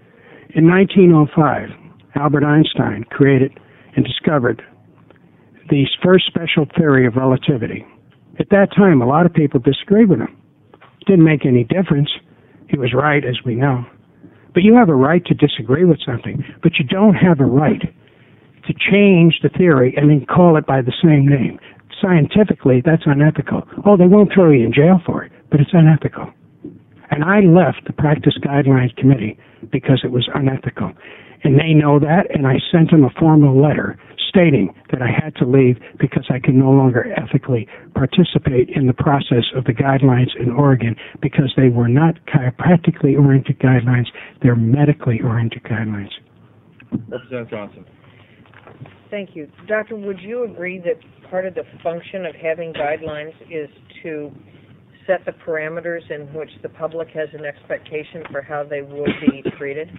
In 1905, Albert Einstein created and discovered the first special theory of relativity. At that time, a lot of people disagreed with him. It didn't make any difference. He was right, as we know. But you have a right to disagree with something, but you don't have a right to change the theory and then call it by the same name. Scientifically, that's unethical. Oh, they won't throw you in jail for it, but it's unethical. And I left the Practice Guidelines Committee because it was unethical. And they know that, and I sent them a formal letter stating that I had to leave because I could no longer ethically participate in the process of the guidelines in Oregon because they were not chiropractically oriented guidelines, they're medically oriented guidelines. Representative Johnson. Thank you. Doctor, would you agree that part of the function of having guidelines is to set the parameters in which the public has an expectation for how they will be treated?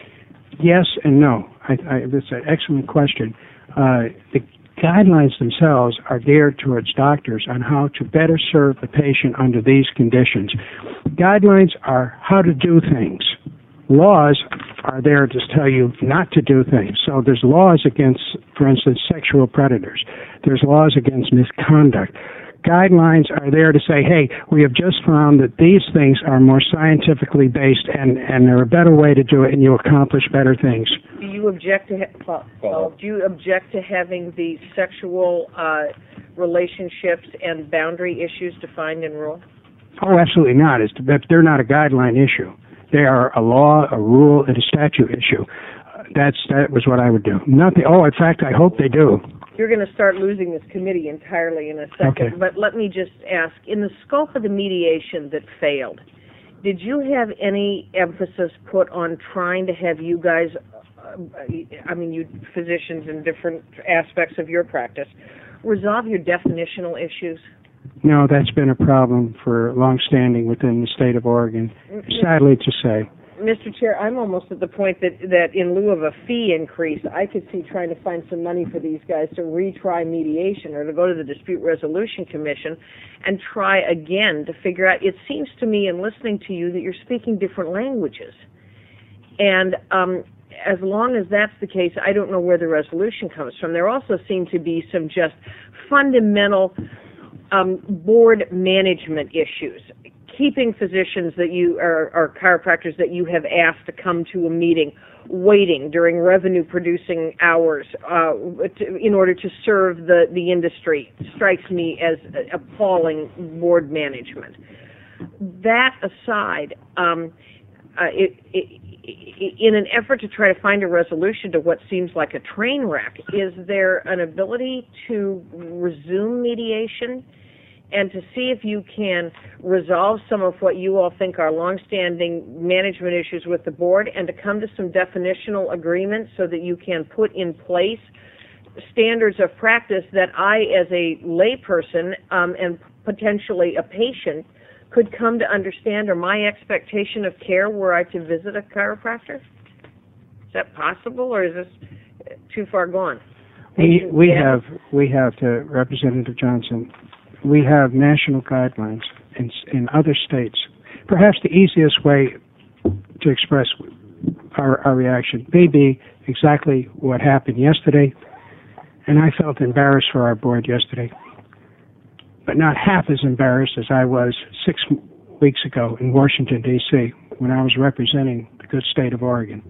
Yes and no. That's an excellent question. The guidelines themselves are geared towards doctors on how to better serve the patient under these conditions. Guidelines are how to do things. Laws are there to tell you not to do things. So there's laws against, for instance, sexual predators. There's laws against misconduct. Guidelines are there to say, hey, we have just found that these things are more scientifically based and they're a better way to do it and you accomplish better things. Do you object to do you object to having the sexual relationships and boundary issues defined in rule? Oh, absolutely not. They're not a guideline issue. They are a law, a rule, and a statute issue. That was what I would do. Nothing. Oh, in fact, I hope they do. You're going to start losing this committee entirely in a second. Okay. But let me just ask, in the scope of the mediation that failed, did you have any emphasis put on trying to have you guys, you physicians in different aspects of your practice, resolve your definitional issues? No, that's been a problem for long-standing within the state of Oregon, sadly to say. Mr. Chair, I'm almost at the point that in lieu of a fee increase, I could see trying to find some money for these guys to retry mediation or to go to the Dispute Resolution Commission and try again to figure out. It seems to me in listening to you that you're speaking different languages. And as long as that's the case, I don't know where the resolution comes from. There also seem to be some just fundamental board management issues. Keeping physicians that you are chiropractors that you have asked to come to a meeting, waiting during revenue-producing hours in order to serve the industry strikes me as appalling board management. That aside, in an effort to try to find a resolution to what seems like a train wreck, is there an ability to resume mediation and to see if you can resolve some of what you all think are longstanding management issues with the board and to come to some definitional agreements so that you can put in place standards of practice that I, as a layperson and potentially a patient, could come to understand, or my expectation of care were I to visit a chiropractor? Is that possible, or is this too far gone? We have to Representative Johnson. We have national guidelines in other states. Perhaps the easiest way to express our reaction may be exactly what happened yesterday, and I felt embarrassed for our board yesterday, but not half as embarrassed as I was 6 weeks ago in Washington, D.C., when I was representing the good state of Oregon.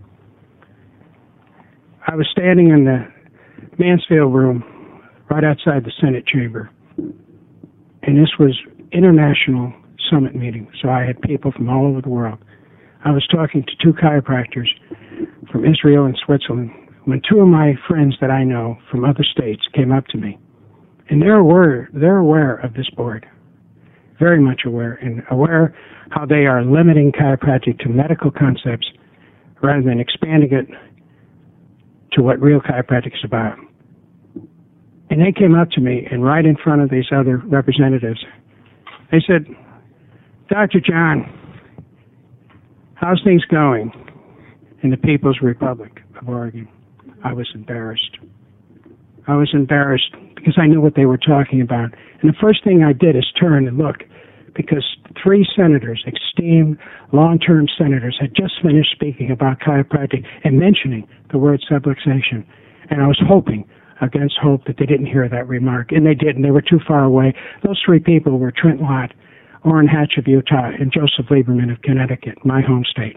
I was standing in the Mansfield room right outside the Senate chamber, and this was international summit meeting, so I had people from all over the world. I was talking to 2 chiropractors from Israel and Switzerland when two of my friends that I know from other states came up to me, and they're aware of this board, very much aware, and aware how they are limiting chiropractic to medical concepts rather than expanding it to what real chiropractic is about. And they came up to me, and right in front of these other representatives, they said, Dr. John, how's things going in the People's Republic of Oregon? I was embarrassed. I was embarrassed because I knew what they were talking about. And the first thing I did is turn and look, because three senators, esteemed long-term senators, had just finished speaking about chiropractic and mentioning the word subluxation. And I was hoping against hope that they didn't hear that remark. And they didn't. They were too far away. Those three people were Trent Lott, Orrin Hatch of Utah, and Joseph Lieberman of Connecticut, my home state.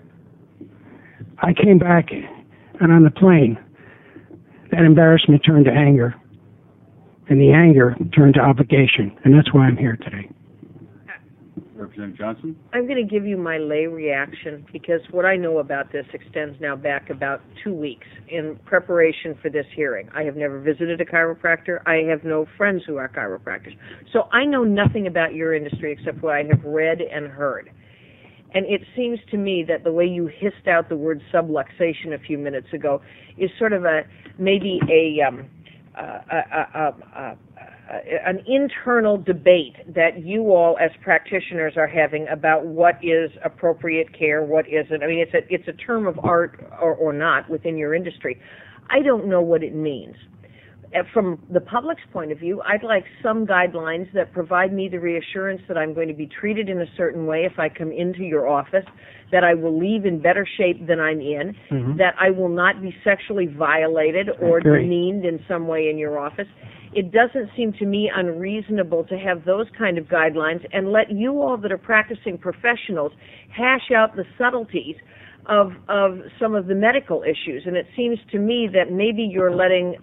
I came back, and on the plane, that embarrassment turned to anger, and the anger turned to obligation, and that's why I'm here today. Representative Johnson? I'm going to give you my lay reaction because what I know about this extends now back about 2 weeks in preparation for this hearing. I have never visited a chiropractor. I have no friends who are chiropractors. So I know nothing about your industry except what I have read and heard. And it seems to me that the way you hissed out the word subluxation a few minutes ago is sort of maybe an internal debate that you all as practitioners are having about what is appropriate care, what isn't. I mean, it's a term of art or not within your industry. I don't know what it means. From the public's point of view, I'd like some guidelines that provide me the reassurance that I'm going to be treated in a certain way if I come into your office, that I will leave in better shape than I'm in, that I will not be sexually violated or demeaned in some way in your office. It doesn't seem to me unreasonable to have those kind of guidelines and let you all that are practicing professionals hash out the subtleties of some of the medical issues. And it seems to me that maybe you're letting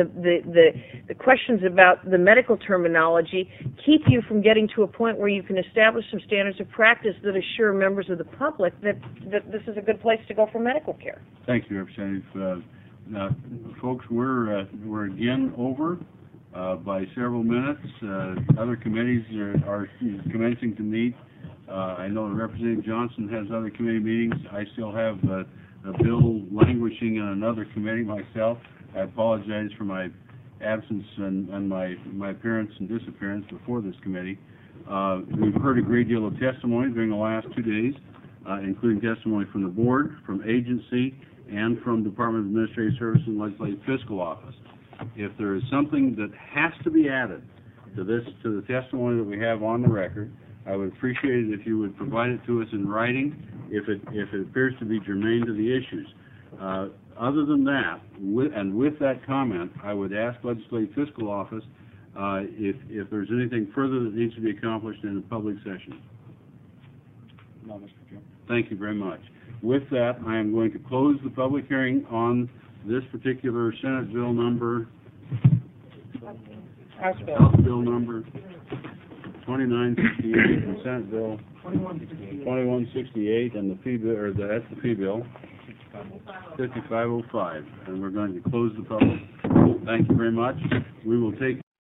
the questions about the medical terminology keep you from getting to a point where you can establish some standards of practice that assure members of the public that this is a good place to go for medical care. Thank you, Representative. Folks, we're again over by several minutes. Other committees are commencing to meet. I know Representative Johnson has other committee meetings. I still have a bill languishing in another committee myself. I apologize for my absence and my appearance and disappearance before this committee. We've heard a great deal of testimony during the last 2 days, including testimony from the board, from agency, and from Department of Administrative Services and Legislative Fiscal Office. If there is something that has to be added to the testimony that we have on the record, I would appreciate it if you would provide it to us in writing if it appears to be germane to the issues. Other than that, with that comment, I would ask Legislative Fiscal Office if there's anything further that needs to be accomplished in a public session. No, Mr. Chairman. Thank you very much. With that, I am going to close the public hearing on this particular Senate bill number, House bill number 2968 and Senate bill 2168 and the fee bill, or that's the fee bill 5505, and we're going to close the public. Thank you very much. We will take